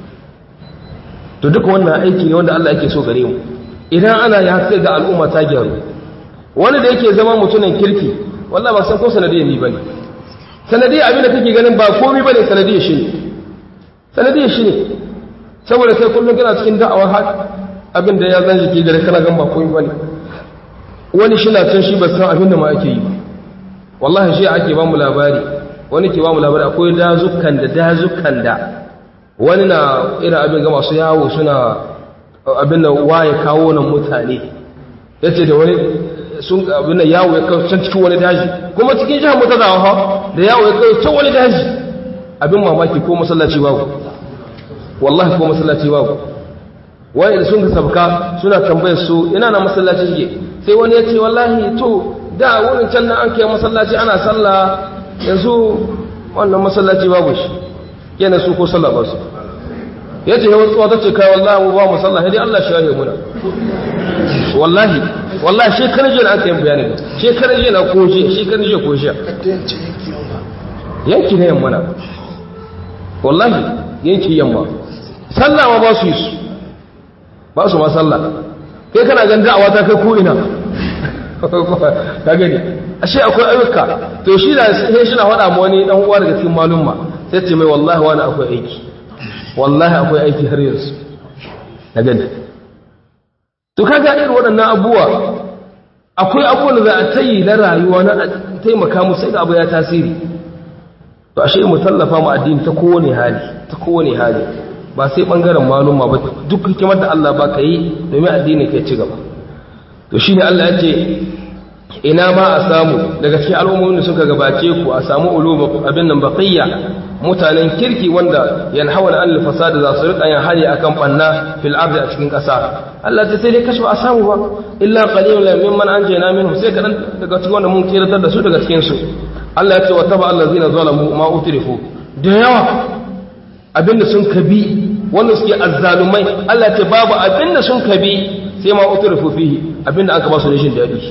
To duka wannan aiki ne wanda Allah yake so gare mu, idan ana ya sai ga al'umma ta gyaru. Wani da yake zama mutumin kirki wallahi ba san ko sanadiyar ni bane, sanadiyar abin da kake ganin ba komai bane, sanadiyar shi ne, sanadiyar shi ne. Saboda kai kullum kana cikin da'awa har abin da ya zan jiki gare kana gan ba komai bane. Wani shi na can shi ba san abin da ma ake yi ba, wallahi shi ake ba mu labari, wani ke ba mu labari akwai dazukan da dazukan da wani na irin abin ga masu yawo suna abin da waye kawo nan mutane, ya ce da wani sun abin da yawo ya kawo can cikin wani daji, kuma cikin jihar mutazawa ha da yawo ya kawo can wani daji, abin mamaki ko masallaci babu, wallahi ko masallaci babu wai da sun sabka suna tambayar su ina na masallaci ke sai wani ya ce wallahi to da wurin can na an kai masallaci ana sallah yanzu wannan masallaci babu shi yana su ko sallah ba su yace yawan tsuwa tace kai wallahi mu ba mu sallah sai dai Allah shi yahe muna wallahi wallahi shekarar jiya aka yi bayani shekarar jiya na koje shekarar jiya ko jiya yanki ne yamma na wallahi yanki yamma sallah ma ba su yi su ba su ma sallah kai kana gan da'awa ta kai ko ina ka gani ashe akwai ayyuka to shi da sai shi na faɗa ma wani dan uwa daga cikin malumma sai ce mai wallahi wani akwai aiki wallahi akwai aiki har yanzu ka gani to kaga irin waɗannan abubuwa akwai abubuwan da za a tayi na rayuwa na taimaka musu sai ga abu ya tasiri to ashe mu tallafa mu addini ta kowane hali ta kowane hali ba sai bangaren maluma ba duk hikimar da Allah ba ka yi domin addini kai ci gaba to shine Allah ya ce ina ma a samu daga cikin al'ummomin da suka gabace ku a samu uluma abin nan baqiya mutanen kirki wanda yanhawana an fasada za su rika yin hali akan banna fil ardi a cikin kasa Allah ta sai dai kashi ba a samu ba illa qalilan mimman anjayna minhum sai kadan daga cikin wanda mun kiratar da su daga cikin su Allah ya ce wa taba allazina zalamu ma utrifu da yawa abinda sun kabi wanda suke azzalumai Allah ya ce babu abinda sun kabi sai ma utrifu fihi abinda aka ba su ne jin dadi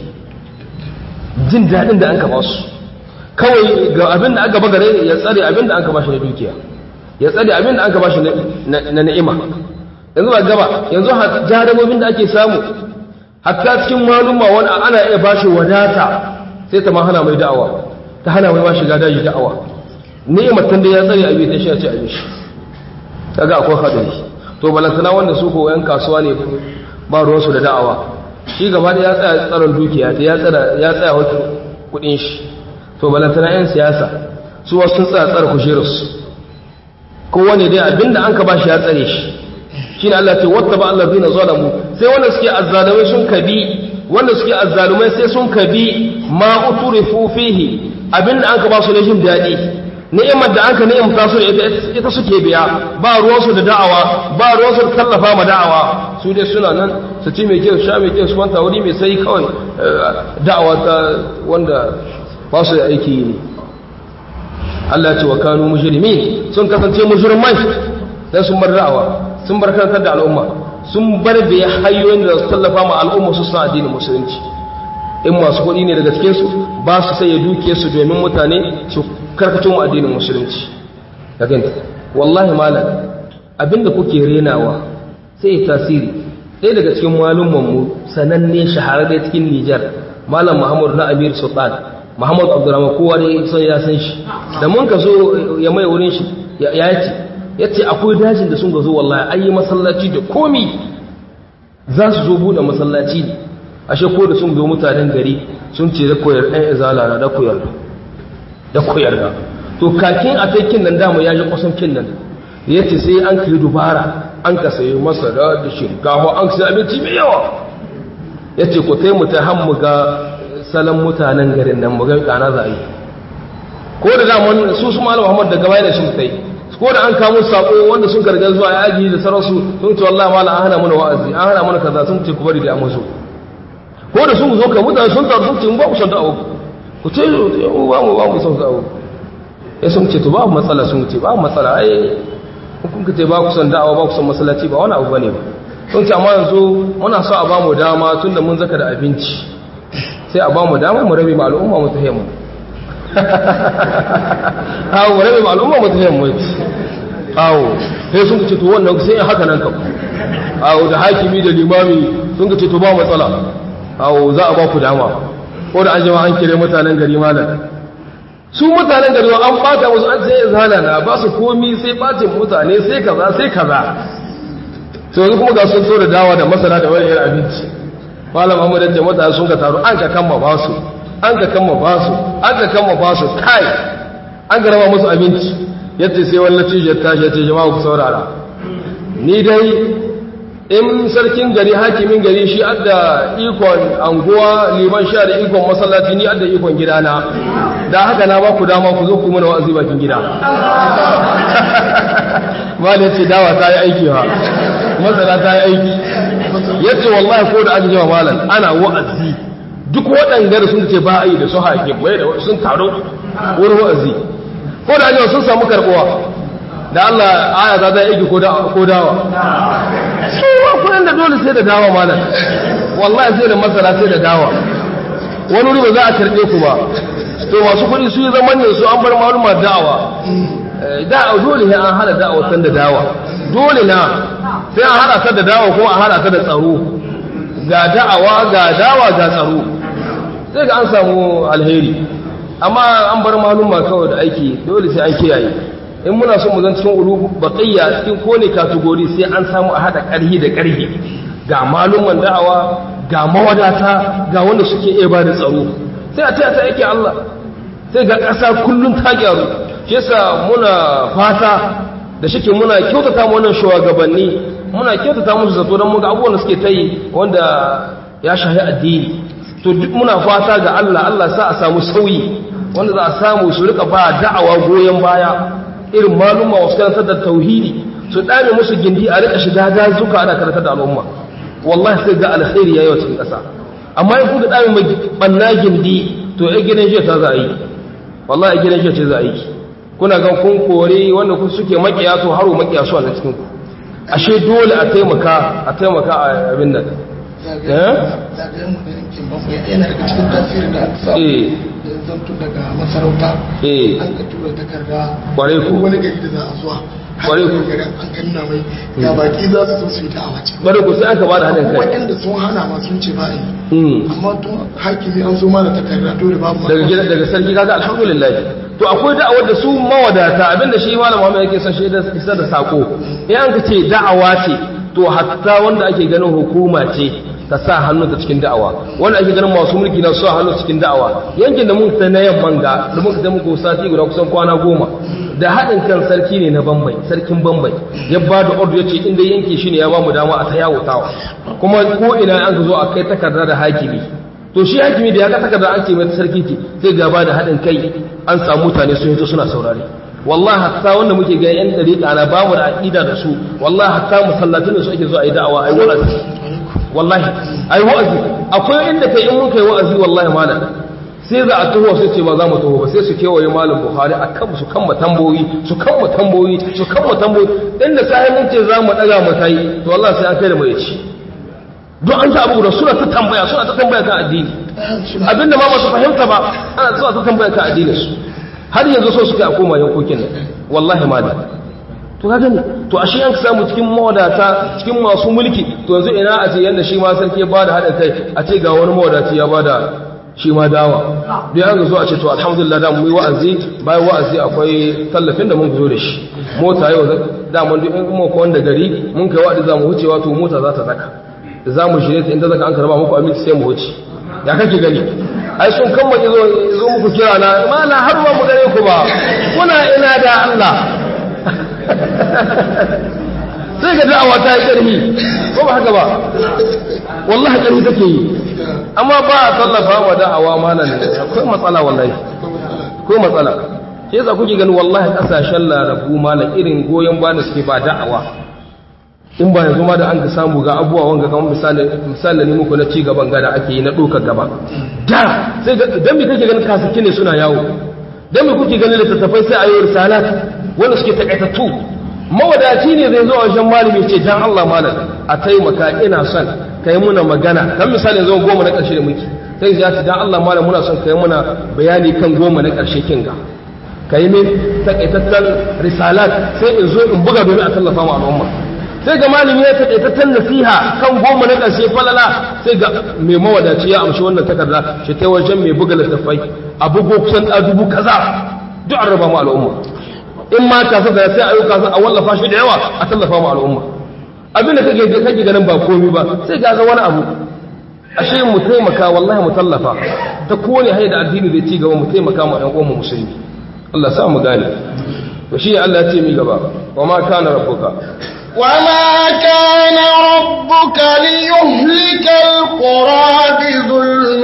jin dadin da aka ba su kawai ga abin da aka bagare ya tsare abin da aka bashi na dukiya ya tsare abin da aka bashi na ni'ima yanzu ba gaba yanzu jarabobin da ake samu hatta cikin malumma wani ana iya bashi wadata sai ta ma hana mai da'awa ta hana mai ma shiga daji da'awa ni'imar tan da ya tsare abin da shi a ci abin shi kaga akwai hadari to balantana wanda su ko yan kasuwa ne ba ruwansu da da'awa shi gaba da ya tsaya tsaron dukiya ya tsaya ya tsaya wato kudin shi to balantana yan siyasa su wasu sun tsaya tsara kujerarsu kowane dai abinda an ka ba shi ya tsare shi shine Allah ce wata ba Allah zina zalamu sai wanda suke azzalumai sun kabi wanda suke azzalumai sai sun kabi ma uturifu fihi abinda an ka ba su ne jin daɗi ni'imar da aka ni'imta su ita ita suke biya ba ruwansu da da'awa ba ruwansu da tallafa ma da'awa su dai suna nan su ci mai kyau sha mai kyau su kwanta wuri mai sai kawai da'awa ta wanda ba su da aiki ne Allah ce wa kanu mujrimin sun kasance mujrimai dan sun bar da'awa sun bar karantar da al'umma sun bar da hanyoyin da su tallafa ma al'umma su san addinin musulunci in masu kuɗi ne daga cikin su ba su sai ya duke su domin mutane su karkacin mu addinin musulunci kaga wallahi malam abinda kuke renawa sai ya tasiri ɗaya daga cikin malumman mu sananne shahararre cikin Nijar malam Muhammad na Amir Sultan Muhammad Abdurrahman kowa ne sai ya san shi da mun ka zo ya mai wurin shi ya yace yace akwai dajin da sun ga zo wallahi ayi masallaci da komi za su zo bude masallaci ne ashe ko da sun zo mutanen gari sun ce da koyar ɗan izala na da koyar da koyar da to kakin a taikin nan dama ya ji kusan kin nan yace sai an kai dubara an ka sayi masara da shinkafa an sai abinci mai yawa yace ko tai mutai han mu ga salon mutanen garin nan mugan kana za a yi ko da zaman su su malam Muhammad daga bayan shi kai ko da an kamo sako wanda sun karga zuwa ya aji da sararsu sun ce wallahi malam an hana mana wa'azi an hana mana kaza sun ce ku bari da amazo ko da sun zo ka mutane sun taru sun ce ba ku san da'awa ku ce ba mu ba mu san da'awa ya sun ce to ba matsala sun ce ba matsala ai kun ka ce ba ku san da'awa ba ku san masallaci ba wani abu bane ba sun ce amma yanzu muna so a ba mu dama tunda mun zaka da abinci sai a ba mu dama mu rabe ma al'umma mu tahe mu awo mu rabe ma al'umma mu tahe mu awo sai sun ce to wannan sai haka nan kam awo da hakimi da limami sun ce to ba matsala awo za a ba ku dama ko da an jama an kire mutanen gari malam su mutanen gari an bata musu an sai izhala na ba su komi sai bacin mutane sai kaza sai kaza to yanzu kuma ga sun so da dawa da masara da wani abinci malam Ahmad da jama'a sun ka taru an ka kamma ba su an ka kamma ba su an ka kamma ba su kai an ga raba musu abinci yace sai wannan cije ta shi ce jama'a ku saurara ni dai in sarkin gari hakimin gari shi adda ikon anguwa liman sha da ikon masallaci ni adda ikon gidana da haka na ba ku dama ku zo ku mana wa'azi bakin gida ma da yace dawa ta yi aiki ha masara ta yi aiki yace wallahi ko da aka jima malam ana wa'azi duk waɗanda sun ce ba a yi da su haƙi bai da sun taro wurin wa'azi ko da aka sun samu karɓuwa da Allah aya za ta yi aiki ko dawa su ba kuɗin da dole sai da dawa malam wallahi sai da masara sai da dawa wani wuri ba za a karɓe ku ba to masu kuɗi su yi zaman ne su an bar maluma da'awa da'a dole ne an hada da'awa san da dawa dole na sai an hada ta da dawa kuma an hada ta da tsaro ga da'awa ga dawa ga tsaro sai ga an samu alheri amma an bar maluma kawai da aiki dole sai an kiyaye in muna son mu zan cikin ulu baqiyya cikin kone kategori sai an samu a hada ƙarhi da ƙarhi ga maluman da'awa ga mawadata ga wanda suke iya ba da tsaro sai a taya ta yake Allah sai ga ƙasa kullum ta gyaru shi yasa muna fata da shike muna kyautata mu wannan shugabanni muna kyautata musu zato don muga abubuwan da suke ta yi wanda ya shahi addini to duk muna fata ga Allah Allah sa a samu sauyi wanda za a samu su rika ba da'awa goyon baya irin maluma wasu karantar da tauhidi su dame musu gindi a rika shiga dazuka ana karantar da al'umma wallahi sai ga alkhairi yayi wa cikin ƙasa amma in kuka dame mai banna gindi to ai gidan jiya ta za a yi wallahi gidan jiya ce za a yi kuna ga kun kore wanda ku suke makiya to haro makiya su a cikin ku ashe dole a taimaka a taimaka a abin nan eh yana daga cikin tasirin da aka samu da zantu daga masarauta an ka tura takarda kware ku wani gari da za a zuwa kware ku an ka nuna mai ga baki za su so su yi da'awa ce kware ku sai aka bada hadin kai waɗanda sun hana ma sun ce ba yi amma tun hakimi an zo ma da takarda dole babu daga gida daga sarki kaga alhamdulillah to akwai da'awar da su mawadata abinda shi malam Muhammad yake son shi da isa da sako in an ka ce da'awa ce to hatta wanda ake ganin hukuma ce ta sa hannu ta cikin da'awa wanda ake ganin masu mulki na sa hannu cikin da'awa yankin da mun ta na yamman ga da muka ta muku sati guda kusan kwana goma da haɗin kan sarki ne na Bambai sarkin Bambai ya ba da order yace inda yanki shi ne ya ba mu dama a ta yawo tawa kuma ko ina an zo a kai takarda da hakimi to shi hakimi da ya ga takarda an ce mai sarki ce sai ga ba da haɗin kai an samu mutane sun yi suna saurare wallahi hatta wanda muke ga yan dariƙa na babu da aqida da su wallahi hatta musallatin da su ake zuwa ayi da'awa ayi wa'azi wallahi ayi wa'azi akwai inda kai in mun kai wa'azi wallahi malam sai za a taho sai ce ba za mu taho ba sai su kewaye malam Bukhari akan su kan tamboyi su kan tamboyi su kan tamboyi inda sai mun ce za mu daga mu tai to wallahi sai an kai da mai ci don an ta abu da suna ta tambaya suna ta tambaya kan addini abinda ma ba su fahimta ba ana suna ta tambaya kan addinin su har yanzu so suka a koma yankokin nan wallahi malam to ka gani to ashe an samu cikin mawadata cikin masu mulki to yanzu ina a ce yanda shi ma sarki ya bada haɗin kai a ce ga wani mawadaci ya bada shi ma dawa dai an zo a ce to alhamdulillah da mu yi wa'azi bayan wa'azi akwai tallafin da mun zo da shi mota yau da mun duk mu ko wanda gari mun kai wa'azi za mu wucewa to mota za ta zaka za mu shirye ta inda zaka an karba muku aminci sai mu wuce ya kake gani ai sun kan maki zo zo muku kira na mala har ba mu gare ku ba kuna ina da Allah sai ga da'awa ta yi karfi ko ba haka ba wallahi karfi take yi amma ba a tallafa wa da'awa malan akwai matsala wallahi akwai matsala shi yasa kuke gani wallahi kasashen larabu malan irin goyon bani suke ba da'awa in ba yanzu ma da an ka samu ga abubuwa wanga kamar misali misali ne muku na ci gaban gada ake yi na dokar gaba da sai dan me kake ganin kasake ne suna yawo dan me kuke ganin littattafai sai ayi risalat wanda suke takaitattu mawadaci ne zai zo a wajen malami ce dan Allah malam a taimaka ina son kai muna magana dan misali yanzu goma na karshe da muke sai ya ce dan Allah malam muna son kai muna bayani kan goma na karshe kinga kai min takaitattan risalat sai in zo in buga domin a tallafa mu al'umma sai ga malami ya taƙaitaccen nasiha kan goma na ƙarshe falala sai ga mai mawadaci ya amshi wannan takarda shi ta wajen mai buga littattafai a bugo kusan ɗa dubu kaza duk an raba mu al'umma in ma kasa da sai a yi kasa a wallafa shi da yawa a tallafa mu al'umma abin da kake kake ganin ba komi ba sai ga wani abu ashe mu taimaka wallahi mu tallafa ta kowane hanyar da addini zai ci gaba mu taimaka mu ɗan uwan musulmi Allah sa mu gane to shi Allah ya ce mi gaba wa ma kana rabbuka وما كان ربك ليهلك القرى بظلم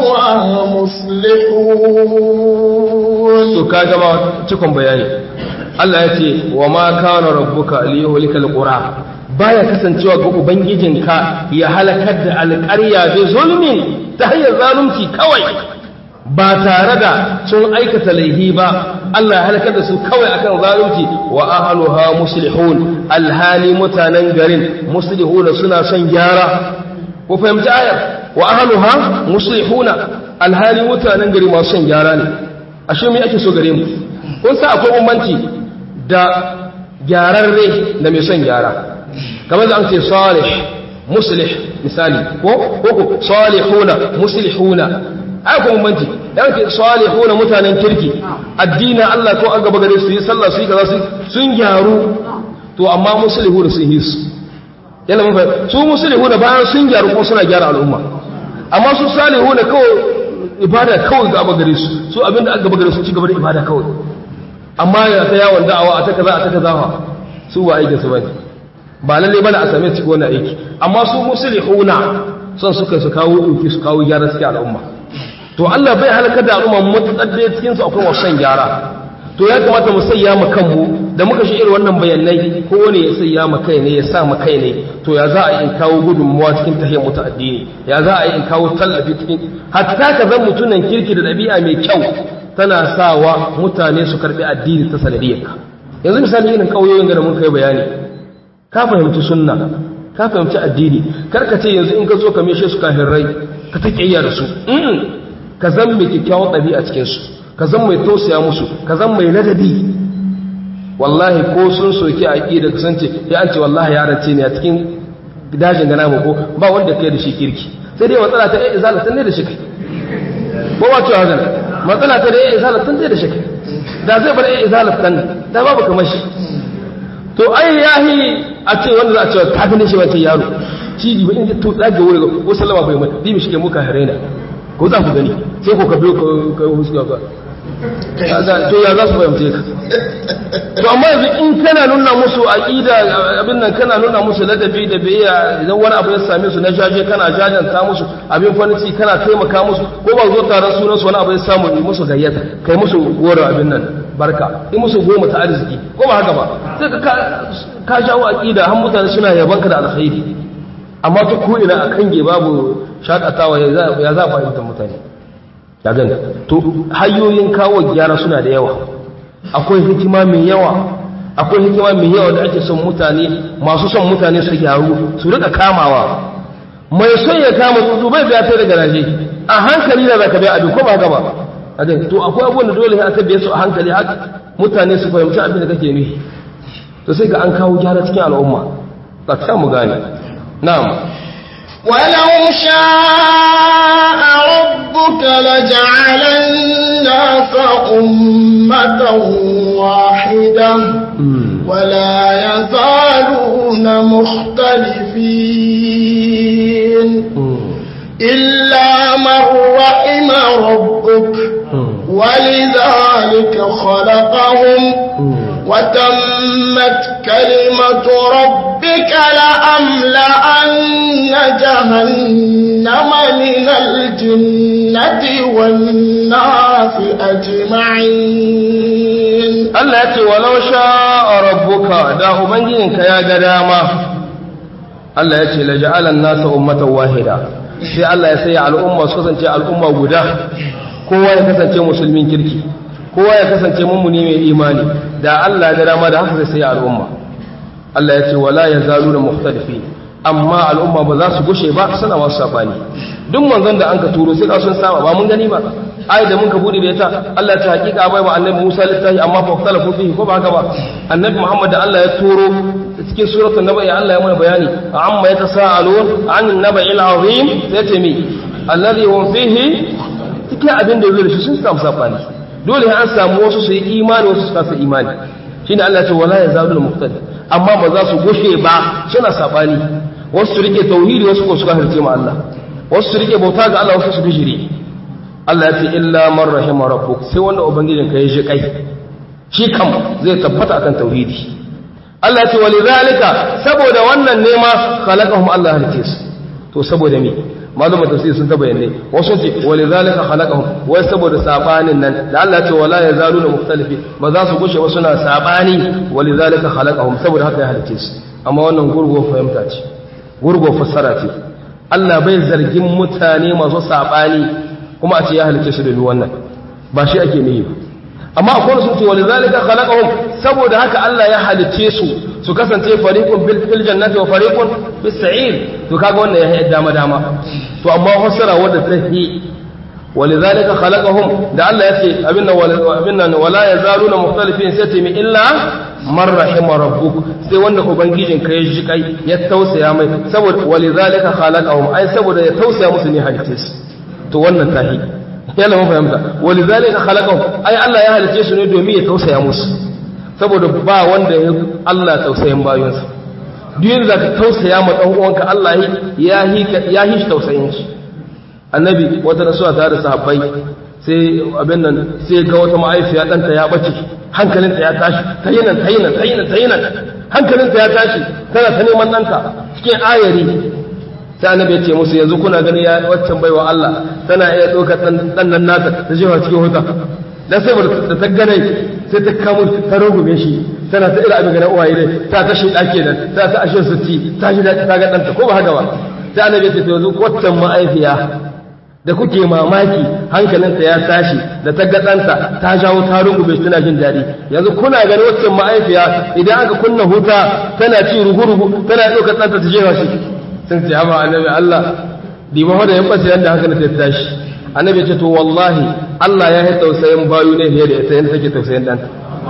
وأهلها مصلحون to kaga ma cikon bayani Allah ya ce wa ma kana rabbuka liyuhlikal qura baya kasancewa ga ubangijinka ya halakar da alƙarya bi zulmin ta hanyar zalunci kawai ba tare da sun aikata laihi ba Allah ya halakar da su kawai akan zalunci wa ahluha muslihun alhali mutanen garin muslihuna suna son gyara ko fahimci ayar wa ahluha muslihuna alhali mutanen gari masu son gyara ne ashe me ake so gare mu kun sa akwai bambanci da gyararre da mai son gyara kamar da an ce salih muslih misali ko ko salihuna muslihuna ai ko bambanci dan ke salihuna mutanen kirki addinin Allah ko an gaba gare su yi sallah su yi kaza su sun gyaru to amma muslihuna sun yi su yana mun su muslihuna bayan sun gyaru ko suna gyara al'umma amma su salihuna kawai ibada kawai ga gaba gare su su abinda aka gaba gare su ci gaba da ibada kawai amma ya ta yawon da'awa a ta kaza a ta kaza su ba aikin su bane ba lalle bane a same su wannan aiki amma su muslihuna son suka su kawo duki su kawo gyara cikin al'umma to Allah bai halaka da al'umma mutakar da cikin su akwai wasan gyara to ya kamata mu sayya mu kanmu da muka shi irin wannan bayanai ko wani ya sayya mu kai ne ya sa mu kai ne to ya za a yi in kawo gudunmuwa cikin tahiyyar mutu addini ya za a yi in kawo tallafi cikin hatta ka zan mutunan kirki da ɗabi'a mai kyau tana sawa mutane su karbi addini ta sanadiyarka yanzu misali irin kauyoyin da mun kai bayani ka fahimci sunna ka fahimci addini karka ce yanzu in ka zo ka meshe su kafin rai ka ta kiyaya da su ka zan mai kikkiawar ɗabi'a cikin su ka zan mai tausaya musu ka zan mai ladabi wallahi ko sun soke aqida ka sance ya an ce wallahi yaran ce ne a cikin dajin gana mu ko ba wanda kai da shi kirki sai dai matsala ta eh izalatan ne da shi kai ko wato hakan matsala ta da eh izalatan ne da shi kai da zai bar eh izalatan da babu kamar shi to ai yahi a ce wanda za a ce ka gane shi wancan yaro cibi ba in to daga wuri ko sallama bai mai bi shi ke muka harena ko za ku gani sai ko ka biyo ka huska ka to ya za su fahimce ka to amma yanzu in kana nuna musu aqida abin nan kana nuna musu ladabi da biyayya idan wani abu ya same su na jaje kana jajanta musu abin fanici kana taimaka musu ko ba zo taron sunan su wani abu ya samu yi musu gayyata kai musu goro abin nan barka yi musu goma ta arziki ko ba haka ba sai ka ka jawo aqida har mutane suna yabanka da alkhairi amma ta ko ina akan ge babu shakatawa ya za fahimtar mutane ya gani to hanyoyin kawo gyara suna da yawa akwai hikima mai yawa akwai hikima mai yawa da ake son mutane masu son mutane su gyaru su rika kamawa mai son ya kama tsuntsu bai biya ta daga raje a hankali da zaka biya abin ko ba gaba a to akwai abubuwan da dole aka biya su a hankali har mutane su fahimci abin da kake nufi to sai ga an kawo gyara cikin al'umma ka ta mu gane na'am ولو شاء ربك لجعل الناس أمة واحدة ولا يزالون مختلفين إلا من رحم ربك ولذلك خلقهم وتمت كلمة ربك لأملأن جهنم من الجنة والناس أجمعين التي ولو شاء ربك داه منجنك يا قدامة التي لجعل الناس أمة واحدة sai Allah ya sai al'umma su kasance al'umma guda kowa ya kasance musulmin kirki kowa ya kasance mummuni mai imani da Allah ya dama da haka sai al'umma Allah ya ce wala yazaluna mukhtalifin amma al'umma ba za su gushe ba suna masu sabani duk manzon da an ka turo sai ka sun saba ba mun gani ba ai da mun ka bude da ita Allah ta hakika bai wa annabi Musa littafi amma fa ikhtalafu fihi ko ba haka ba annabi Muhammad da Allah ya turo cikin suratul nabai Allah ya mana bayani amma yatasaalun anin naba'il azim sai ce mi alladhi hum fihi cikin abin da zai sun samu sabani dole an samu wasu su yi imani wasu su kasa imani shine Allah ya ce wala yazalul mukhtalif amma ba za su gushe ba suna sabani wasu su rike tauhidi wasu ko su kafirce ma Allah wasu su rike bauta ga Allah wasu su bijiri Allah ya ce illa man rahima rabbuk sai wanda ubangijin ka ya ji kai shi kam zai tabbata akan tauhidi Allah ya ce walidhalika saboda wannan nema khalaqahum Allah halice su to saboda me malumar tafsir sun ta bayyane wasu ce walizalika khalaqahum wai saboda sabanin nan da Allah ya ce wala yazaluna mukhtalifi ba za su gushe ba suna sabani walizalika khalaqahum saboda haka ya halice su amma wannan gurgo fahimta ce gurgo fassara ce Allah bai zargin mutane masu sabani kuma a ce ya halice su da wannan ba shi ake nihi ba amma akwai sun ce walizalika khalaqahum saboda haka Allah ya halice su su kasance fariqun bil jannati wa fariqun bis sa'ir to kaga wannan ya haɗa dama dama to amma fassara wanda take walizalika khalaqahum da Allah yace abinna abinna wala yazaluna mukhtalifin sai mi illa man rahima rabbuk sai wanda ubangijin ka ya ji kai ya tausaya mai saboda walizalika khalaqahum ai saboda ya tausaya musu ne halice su to wannan tahi yana mun fahimta walizalika khalaqahum ai Allah ya halice su ne domin ya tausaya musu saboda ba wanda ya Allah tausayin bayonsa duk da ka tausaya ma dan uwanka Allah ya hi ya hi tausayin shi annabi wata rasuwa tare da sahabbai sai abin nan sai ga wata ma'aifiya danta ya bace hankalinta ya tashi tayinan tayinan tayinan tayinan hankalinta ya tashi tana ta neman danta cikin ayari sai annabi ya ce musu yanzu kuna gani ya waccan baiwa Allah tana iya ɗaukar dan nan nata ta jefa cikin huta dan sai da ta gane sai ta kamo ta rungume shi tana ta ira abin gane uwaye dai ta tashi dake nan ta ta ashe su ci ta shi da ta ga danta ko ba haka ba sai annabi ya ce yanzu waccan ma'aifiya da kuke mamaki hankalinta ya tashi da ta ga danta ta jawo ta rungume tana jin daɗi yanzu kuna gani waccan ma'aifiya idan aka kunna huta tana ci rugu-rugu tana ɗaukar danta ta jefa shi sun ce haba annabi Allah diba da ya bace yanda hankalin ta tashi annabi ya ce to wallahi Allah ya yi tausayin bayu ne fiye da ita yanda take tausayin danta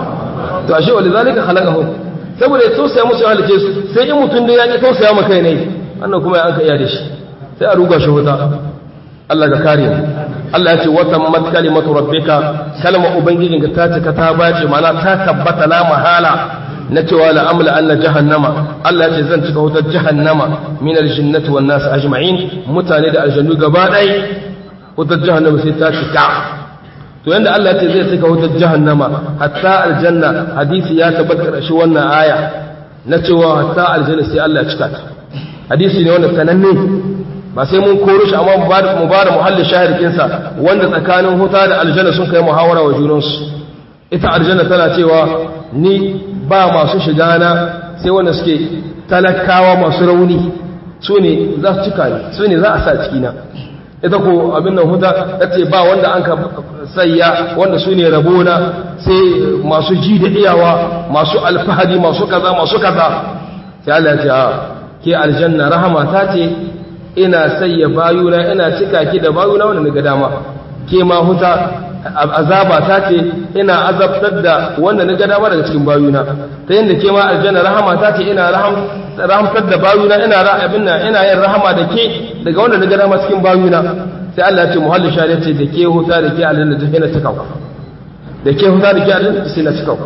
to ashe walizalika khalaqahu saboda ya tausaya musu halice su sai in mutun da ya ki tausaya maka ne wannan kuma ya an ka iya da shi sai a ruga shi wuta Allah ga kare mu Allah ya ce wa tammat kalimatu rabbika kalma ubangijinka ta cika ta bace mana ta tabbata la mahala na cewa la amla anna jahannama Allah ya ce zan cika wutar jahannama min aljinnati wan nas ajma'in mutane da aljannu gaba dai wutar jahannama sai ta cika to yanda Allah ya ce zai cika wutar jahannama hatta aljanna hadisi ya tabbata shi wannan aya na cewa hatta aljanna sai Allah ya cika ta hadisi ne wanda sananne ba sai mun koro shi amma mu ba da muhallin shahirkinsa wanda tsakanin huta da aljanna sun kai muhawara wa junansu ita aljanna tana cewa ni ba masu shiga na sai wanda suke talakawa masu rauni su ne za su cika ni su ne za a sa cikina ita ko abin nan huta ta ce ba wanda an ka sayya wanda su ne rabona sai masu ji da iyawa masu alfahari masu kaza masu kaza sai Allah ya ce a ke aljanna rahama ta ce ina sayya bayuna ina cika ki da bayuna wanda naga dama ke ma huta azaba ta ce ina azabtar da wanda naga dama daga cikin bayuna ta yanda ke ma aljanna rahama ta ce ina raham rahamtar da bayuna ina abin nan ina yin rahama da ke daga wanda naga dama cikin bayuna sai Allah ya ce muhallin shari'a ce da ke huta da ke aljanna da ina cika ku da ke huta da ke aljanna sai na cika ku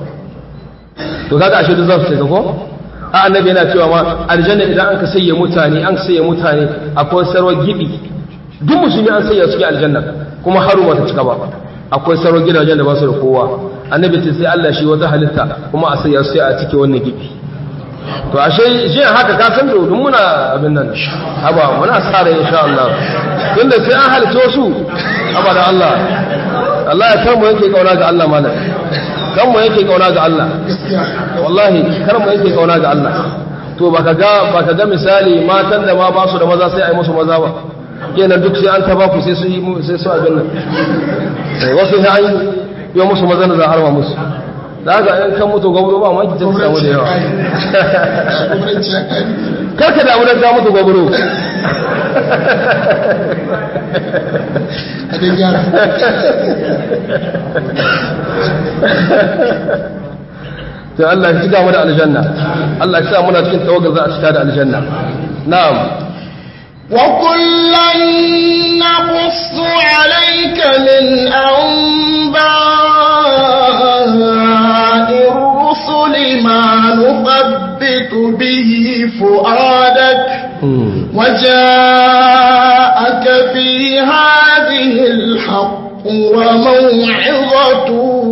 to kaga ashe duk za su cika ko a annabi yana cewa ma aljanna idan an ka sayye mutane an sayye mutane akwai sarwar gibi duk musulmi an sayya suke aljanna kuma haru ba ta cika ba akwai sarwar gidajen da ba su da kowa annabi ce sai Allah shi wata halitta kuma a sayya su a cike wannan gibi to ashe shi haka ka san duk muna abin nan haba muna sare insha Allah tunda sai an halitta su haba da Allah Allah ya tarmu yake kauna ga Allah malam kan mu yake kauna ga Allah wallahi kar mu yake kauna ga Allah to baka ga baka ga misali matan da ma ba su da maza sai ai musu maza ba kenan duk sai an taba ku sai su yi sai su abin nan sai wasu sai an yi musu maza da harma musu da haka in kan mutu gwabro ba ma ki ta samu da yawa kar ka damu dan ka mutu gwabro to Allah ya cika mu da aljanna Allah ya sa muna cikin tawagar za a cika da aljanna na'am wa kullan naqussu alayka min anba'ir rusuli ma nuthabbitu bihi fu'adak وجاءك في هذه الحق وموعظة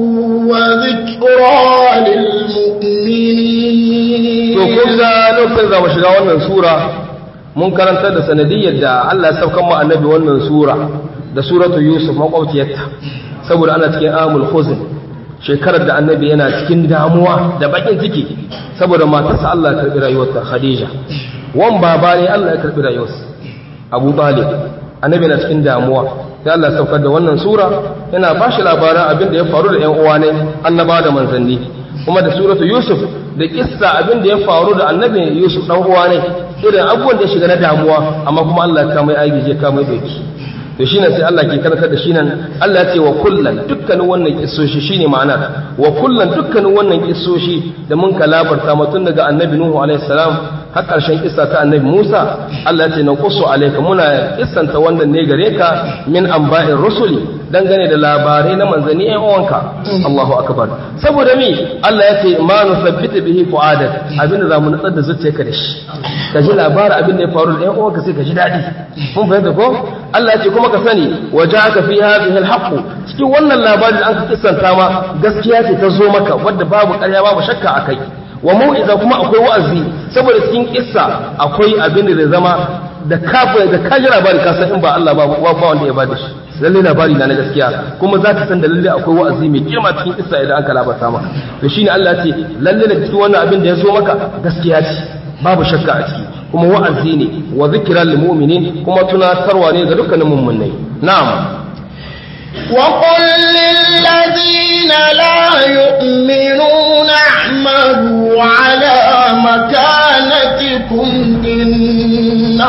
وذكرى للمؤمنين to kun ga lokacin da mu shiga wannan sura mun karanta da sanadiyyar da Allah ya saukan mu annabi wannan sura da suratu Yusuf makwabciyarta saboda ana cikin amul huzn shekarar da annabi yana cikin damuwa da bakin ciki saboda matarsa Allah ya karbi rayuwarta Khadija wan baba ne Allah ya karbi rayuwarsa Abu Talib annabi yana cikin damuwa sai Allah ya saukar da wannan sura yana bashi labaran abin da ya faru da ƴan uwa ne annaba da manzanni kuma da suratu Yusuf da kissa abin da ya faru da annabi Yusuf dan uwa ne irin abubuwan da ya shiga na damuwa amma kuma Allah ya kama aiki je kama doki to shine sai Allah ke karantar da shi nan Allah ya ce wa kullan dukkanin wannan kissoshi shine ma'ana wa kullan dukkanin wannan kissoshi da mun kalabarta mutun daga annabi Nuhu alaihi salam har karshen kissa ta annabi Musa Allah ya ce naqussu alayka muna kissanta wannan ne gare ka min anba'ir rusuli dangane da labarai na manzanni ɗan uwanka Allahu akbar saboda mi Allah ya ce ma nusabbitu bihi fu'adak abinda zamu nutsar da zuciyarka da shi ka ji labarin abin da ya faru da ɗan uwanka sai ka ji dadi mun fahimta ko Allah ya ce kuma ka sani waja'aka fi hadhihi al-haqq cikin wannan labarin da an kissanta ma gaskiya ce ta zo maka wanda babu ƙarya babu shakka akai wa mau'iza kuma akwai wa'azi saboda cikin kissa akwai abin da zai zama da kafin da kaji labari ka san in ba Allah ba ba wanda ya bada shi lalle labari na na gaskiya kuma za ka san da lalle akwai wa'azi mai girma cikin kissa idan aka labarta maka to shine Allah ya ce lalle da cikin wannan abin da ya zo maka gaskiya ce babu shakka a ciki kuma wa'azi ne wa zikran lil mu'minin kuma tunatarwa ne ga dukkanin mu'minai na'am wa qul lil ladina la yu'minuna a'malu ala makanatikum inna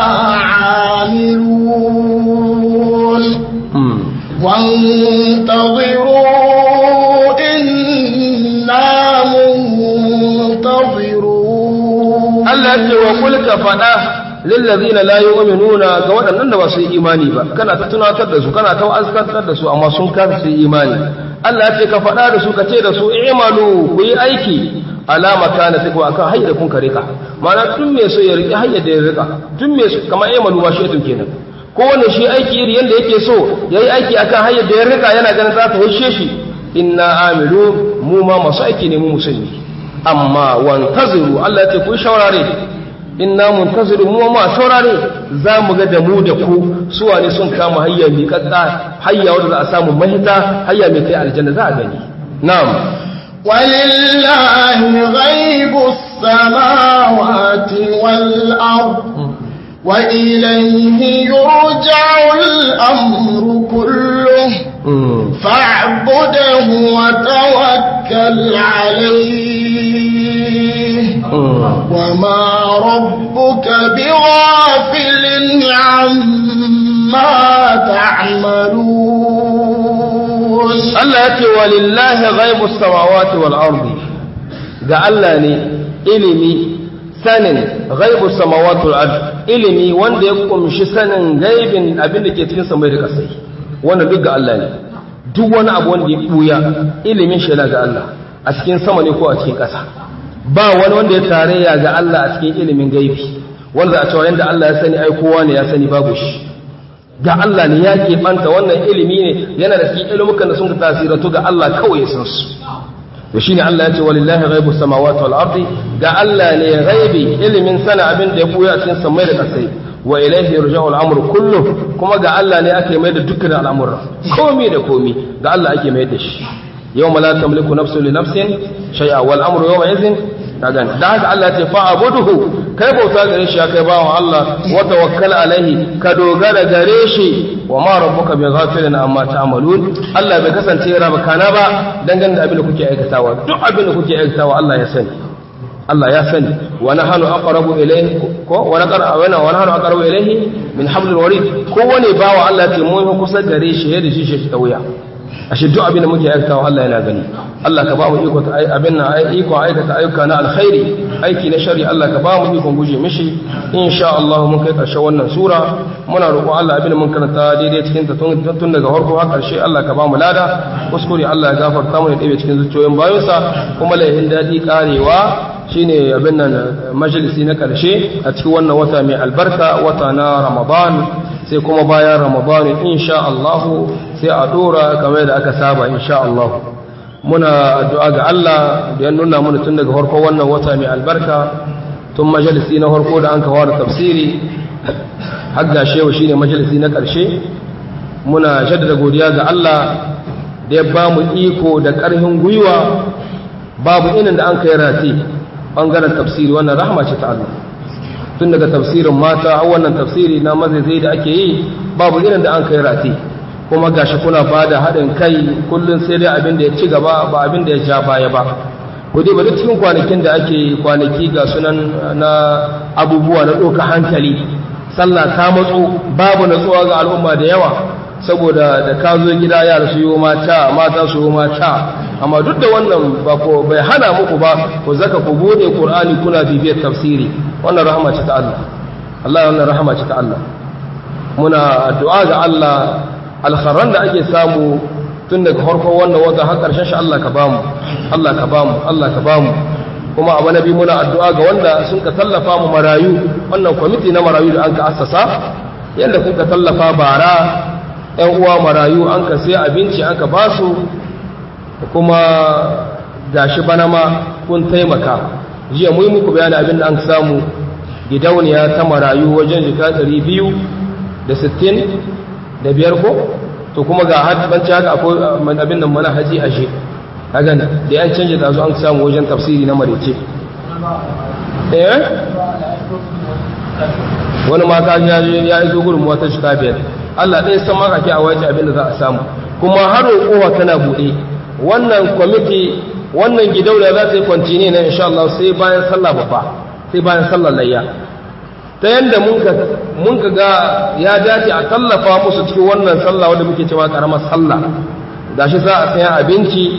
'amilun وانتظروا إنا منتظرون الله يقول وقل كفنا للذين لا يؤمنون ga waɗannan da ba su yi imani ba kana ta tunatar da su kana ta azkantar da su amma sun kasa su yi imani Allah ya ce ka faɗa da su ka ce da su i'malu ku yi aiki alama kana take wa kan hayyar kun kare ka ma'ana tun me so ya riki hayyar da ya rika tun me so kamar i'malu ma shi tun kenan kowane shi aiki iri yadda yake so ya yi aiki akan hanyar da ya rika yana ganin za ta hishe shi inna amilu mu ma masu aiki ne mu musulmi amma wantaziru Allah ya ce ku shaurare inna muntaziru mu ma shaurare za mu ga da mu da ku suwa ne sun kama hanyar miƙaƙƙa hayya wanda za a samu mahita hayya mai kai aljanna za a gani na'am walillahi ghaibus samawati wal ard وإليه يرجع الأمر كله فاعبده وتوكل عليه وما ربك بغافل عما تعملون الله يقول ولله غيب السماوات والأرض جعلني إلمي sanin ghaibu samawati wal ard ilimi wanda ya kumshi sanin gaibin abin da ke cikin samai da kasai wanda duk ga Allah ne duk wani abu wanda ya buya ilimin shi ga Allah a cikin sama ne ko a cikin kasa ba wani wanda ya tarayya ga Allah a cikin ilimin gaibi wanda a cewa yanda Allah ya sani ai kowa ne ya sani babu shi ga Allah ne ya ke banta wannan ilimi ne yana da cikin ilimukan da sun ka tasirantu ga Allah kawai ya san su to shine Allah ya ce walillahi ghaibu samawati wal ardi ga Allah ne ghaibi ilimin sana abin da ya buya cikin samai da kasai wa ilayhi yurja'u al-amru kullu kuma ga Allah ne ake mai da dukkan al'amura komai da komai ga Allah ake mai da shi yawma la tamliku nafsun li nafsin shay'a wal amru yawma idhin kaga da haka Allah ya ce fa'buduhu kai bauta gare shi ya kai bawan Allah wa tawakkal alaihi ka dogara gare shi wa ma rabbuka bi ghafilin amma ta'malun Allah bai kasance raba kana ba dangane da abin da kuke aikatawa duk abin da kuke aikatawa Allah ya sani Allah ya sani wa nahnu aqrabu ilayhi ko wa naqra wa nahnu aqrabu ilayhi min hablil warid ko wani bawa Allah ya ce mun kusa gare shi yadda shi shi ta wuya ashe duk abin da muke aikatawa Allah yana gani Allah ka ba mu iko ta abin nan ai iko aikata ayyuka na alkhairi aiki na shari Allah ka ba mu iko guje mishi insha Allah mun kai karshen wannan sura muna roƙo Allah abin da mun karanta daidai cikin ta tun daga farko har karshe Allah ka ba mu lada kuskure Allah ya gafarta mu da dabe cikin zuciyoyin bayonsa kuma laihin dadi karewa shine abin nan majalisi na karshe a cikin wannan wata mai albarka wata na Ramadan sai kuma bayan Ramadan insha Allah sai a dora kamar da aka saba insha Allah muna addu'a ga Allah da ya nuna mana tun daga farko wannan wata mai albarka tun majalisi na farko da an kawo da tafsiri har ga shewa shine majalisi na ƙarshe muna jaddada godiya ga Allah da ya ba mu iko da ƙarfin gwiwa babu inin da an kai rati ɓangaren tafsiri wannan rahama ce ta Allah tun daga tafsirin mata har wannan tafsiri na mazaizai da ake yi babu inin da an kai rati kuma gashi kuna ba da haɗin kai kullum sai dai abin da ya ci gaba ba abin da ya ja baya ba ku dai bari cikin kwanakin da ake kwanaki ga sunan na abubuwa na ɗauka hankali sallah ta matso babu natsuwa ga al'umma da yawa saboda da ka zo gida yara su yi mata mata su yi mata amma duk da wannan ba ko bai hana muku ba ku zaka ku bude qur'ani kuna bibiyar tafsiri wannan rahama ce ta Allah Allah wannan rahama ce ta Allah muna addu'a ga Allah alkharan da ake samu tun daga farkon wannan wata har karshen shi Allah ka bamu Allah ka bamu Allah ka bamu kuma a nabi muna addu'a ga wanda sun ka tallafa mu marayu wannan kwamiti na marayu da an ka assasa yanda kun ka tallafa bara ‘yan uwa marayu an ka sai abinci an ka ba su kuma gashi bana ma kun taimaka jiya mu yi muku bayani abin da an samu gidauniya ta marayu wajen jika ɗari biyu da sittin da biyar ko to kuma ga hajjibanci haka akwai abin da mana haji ashe hagan da yan canje da zo an samu wajen tafsiri na marece eh wani mata ya iso gurin wata jika biyar Allah ɗaya san maka ke a waje abin da za a samu kuma har kowa tana buɗe wannan kwamiti wannan gidauniya za ta yi kwantine na insha Allah sai bayan sallah babba sai bayan sallar layya ta yanda mun ka ga ya dace a tallafa musu cikin wannan sallah wanda muke cewa karamar sallah gashi za a sayan abinci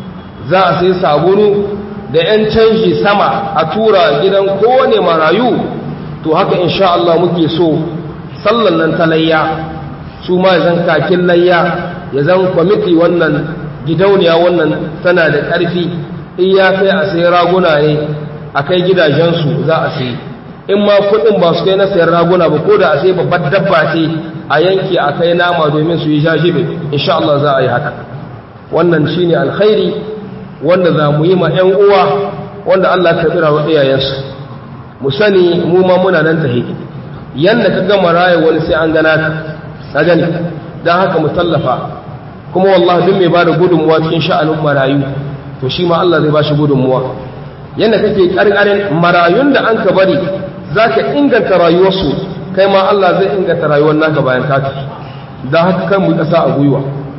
za a sayi sabulu da yan canji sama a tura gidan kowane marayu to haka insha Allah muke so sallan nan ta layya su ma zan kakin layya ya zan kwamiti wannan gidauniya wannan tana da ƙarfi in ya kai a sai raguna ne a kai gidajensu za a sai in ma kuɗin ba su kai na sayan raguna ba ko da a sai babbar dabba ce a yanki a kai nama domin su yi jajibe insha Allah za a yi haka wannan shine alkhairi wanda za mu yi ma 'yan uwa wanda Allah ta tsira wa iyayensu mu sani mu ma muna nan tahe yanda ka gama raye wani sai an gana ka ka gani don haka mu tallafa kuma wallahi duk mai bada gudunmuwa cikin sha'anin marayu to shi ma Allah zai ba shi gudunmuwa yanda kake karkarin marayun da an ka bari zaka inganta rayuwarsu kai ma Allah zai inganta rayuwar naka bayan ka tafi don haka kan mu kasa a gwiwa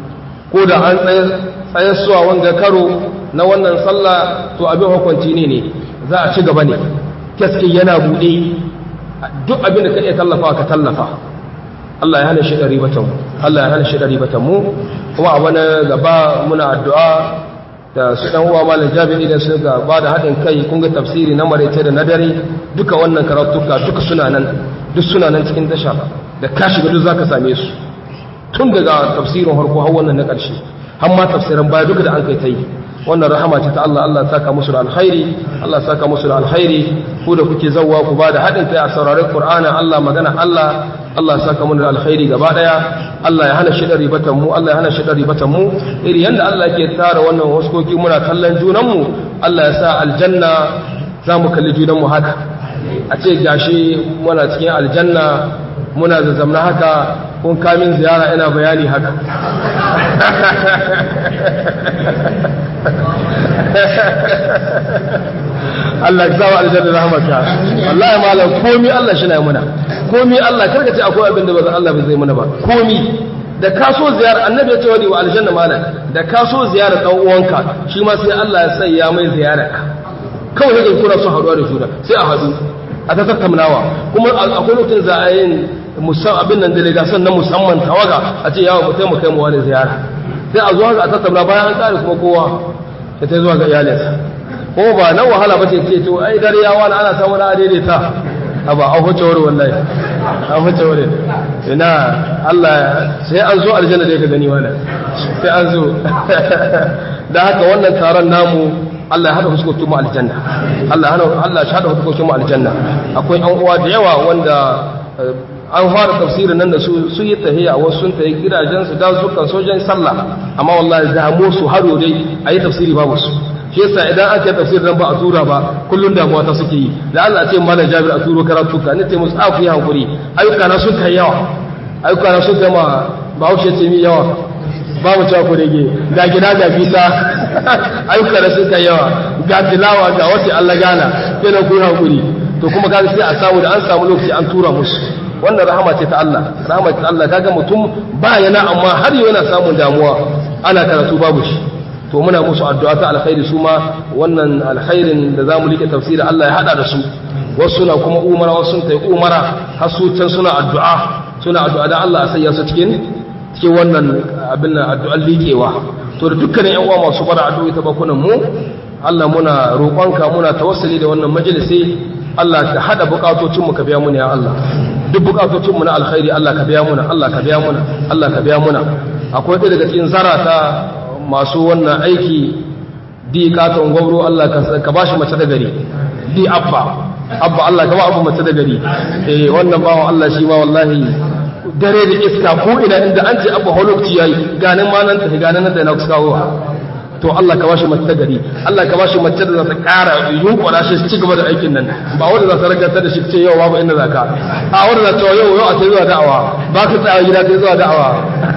ko da an tsaye suwa wanga karo na wannan sallah to abin hukunci ne ne za a ci gaba ne gaske yana buɗe duk abin da ka iya tallafa ka tallafa Allah ya hana shi ɗari batan mu Allah ya hana shi ɗari batan mu kuma a wani gaba muna addu'a da su ɗan uwa malam jabir idan su ga ba da haɗin kai kun ga tafsiri na maraice da na dare duka wannan karatuka duka suna nan duk suna nan cikin tasha da ka shiga duk zaka same su tun daga tafsirin harko har wannan na ƙarshe har ma tafsirin baya duka da an kai ta yi wannan rahama ce ta Allah Allah ya saka musu da alkhairi Allah ya saka musu da alkhairi ku da kuke zawwa ku ba da haɗin kai a sauraron Qur'ani Allah magana Allah Allah ya saka mu da alkhairi gaba daya Allah ya hana shi da ribatan mu Allah ya hana shi da ribatan mu iri yanda Allah yake tara wannan waskoki muna kallon junan mu Allah ya sa aljanna za mu kalli junan mu haka a ce gashi muna cikin aljanna muna zazzamna haka kun kamin ziyara ina bayani haka Allah ya zawa aljanna rahmata wallahi malam komi Allah shi na muna komi Allah karka ce akwai abin da ba Allah ba zai muna ba komi da kaso ziyara annabi ya ce wani wa aljanna malam da kaso ziyara dan uwanka shi ma sai Allah ya sai ya mai ziyara kawai yake kuna so haduwa da juna sai a hadu a ta tattaunawa kuma akwai lokacin za a yin musamman abin nan delegation na musamman tawaga a ce yawo mutai mu kai mu wani ziyara sai a zuwa a tattauna bayan an tsare kuma kowa ya ta zuwa ga iyalinsa ko ba nan wahala ba ce ce to ai dare ya wani ana samu na daidaita a ba an huce wuri wallahi an huce wuri ina Allah sai an zo aljanna da ka gani wannan sai an zo da haka wannan taron namu Allah ya hada fuskokin mu aljanna Allah hana Allah ya hada fuskokin mu aljanna akwai an uwa da yawa wanda an fara tafsirin nan da su su yi tahiya wasu sun tayi gidajen su da zukan sojan sallah amma wallahi da mu su haro dai ayi tafsiri babu su shi yasa idan aka yi tafsir dan ba a tura ba kullun damuwa ta suke yi da Allah ce mallan Jabir a turo karatu ka ne sai musu afu yi hankuri ayyuka na sun kai yawa ayyuka na sun gama ba haushe ce mi yawa babu cewa ku rage ga gida ga bisa ayyuka na sun kai yawa ga tilawa ga wasu Allah gana sai na ku hankuri to kuma kaga sai a samu da an samu lokaci an tura musu wannan rahama ce ta Allah rahama ce ta Allah kaga mutum ba yana amma har yana samun damuwa ana karatu babu shi to muna musu addu'a ta alkhairi su ma wannan alkhairin da zamu rike tafsiri Allah ya hada da su wasu na kuma umara wasu sun tayi umara har su can suna addu'a suna addu'a da Allah ya sayya su cikin cikin wannan abin nan addu'ar liƙewa to da dukkanin ƴan uwa masu bara addu'a ta bakunan mu Allah muna roƙonka muna tawassuli da wannan majalisi Allah ka hada bukatocin mu ka biya mu ya Allah duk bukatocin mu na alkhairi Allah ka biya muna Allah ka biya muna Allah ka biya muna akwai ɗaya daga cikin zarata masu wannan aiki di katon gwamro Allah ka ba shi mace da gari di abba abba Allah ka ba abu mace da gari eh wannan bawan Allah shi ma wallahi dare da iska ko ina inda an ce abba holokci yayi ganin ma nan ta ganin nan da na kawo to Allah ka bashi mace da gari Allah ka bashi mace da za ta ƙara yunkura shi ci gaba da aikin nan ba wanda za ta raganta da shi ce yau babu inda zaka a wanda za ta yau yau a sai zuwa da'awa ba ka tsaya gida sai zuwa da'awa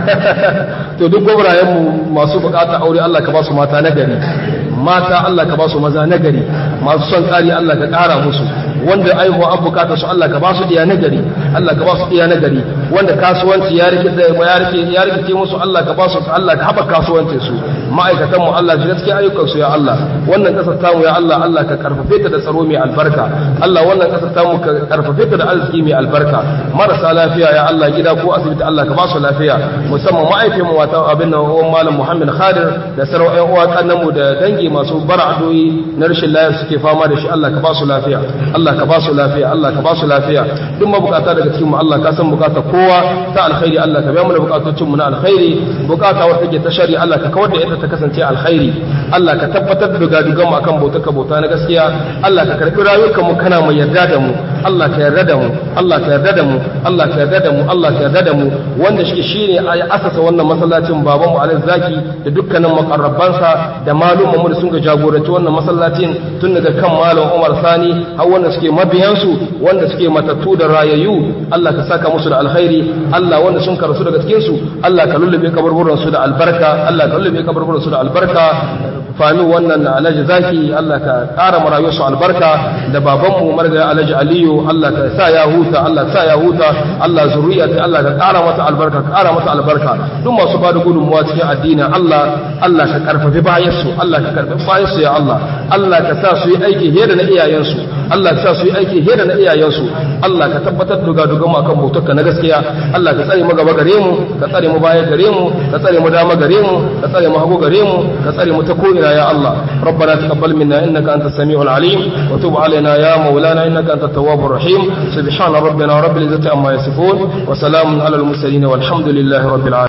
to duk gobrayen mu masu bukata aure Allah ka ba su mata na gari mata Allah ka ba su maza na gari masu son tsari Allah ka ƙara musu wanda aihuwa an bukata su Allah ka ba su iya nagari Allah ka ba su iya nagari wanda kasuwanci ya rike da ya rike ya rike musu Allah ka ba su Allah ka haɓaka kasuwancin su ma'aikatan mu Allah ji gaskiya ayyukan su ya Allah wannan kasar tamu ya Allah Allah ka karfafe ta da tsaro mai albarka Allah wannan kasar tamu ka karfafe ta da arziki mai albarka marasa lafiya ya Allah gida ko asibiti Allah ka ba su lafiya musamman ma'aikin mu wata abin nan uwan malam Muhammad Khadir da sarau ƴan uwa kannan mu da dangi masu bara'adoyi na rashin lafiya suke fama da shi Allah ka ba su lafiya Allah ka ba su lafiya Allah ka ba su lafiya duk mabukata daga cikin mu Allah ka san bukata kowa ta alkhairi Allah ka biya mu da bukatocin mu na alkhairi bukata wata take ta shari Allah ka kawar da ita ta kasance alkhairi Allah ka tabbatar da gadugan mu akan bauta ka bauta na gaskiya Allah ka karbi rayukan mu kana mai yarda da mu Allah ka yarda da mu Allah ka yarda da mu Allah ka yarda da mu Allah ka yarda da mu wanda shi shine ya asasa wannan masallacin baban mu Alhaji Zaki da dukkanin makarrabansa da malumman mu da sun ga jagoranci wannan masallacin tun daga kan malam Umar Sani har wanda suke mabiyansu wanda suke matattu da rayayyu Allah ka saka musu da alkhairi Allah wanda sun karasu daga cikin su Allah ka lullube kaburburan su da albarka Allah ka lullube kaburburan su da albarka fami wannan Alhaji Zaki Allah ka ƙara marayuwar su albarka da baban mu marga Alhaji Aliyu Allah ka sa ya huta Allah ka sa ya huta Allah zuriya ta Allah ka ƙara mata albarka ka ƙara mata albarka duk masu ba da gudunmuwa cikin addini Allah Allah ka karfafi bayan su Allah ka karfafi bayan su ya Allah Allah ka sa su yi aiki heda na iyayen su Allah ka sa su yi aiki heda na iyayensu Allah ka tabbatar da gadugan akan bautarka na gaskiya Allah ka tsare mu gaba gare mu ka tsare mu baya gare mu ka tsare mu dama gare mu ka tsare mu hagu gare mu ka tsare mu ta ko'ina ya Allah rabbana taqabbal minna innaka antas samiul alim wa tub alaina ya maulana innaka antat tawwabur rahim subhana rabbina rabbil izzati amma yasifun wa salamun alal mursalin walhamdulillahi rabbil alamin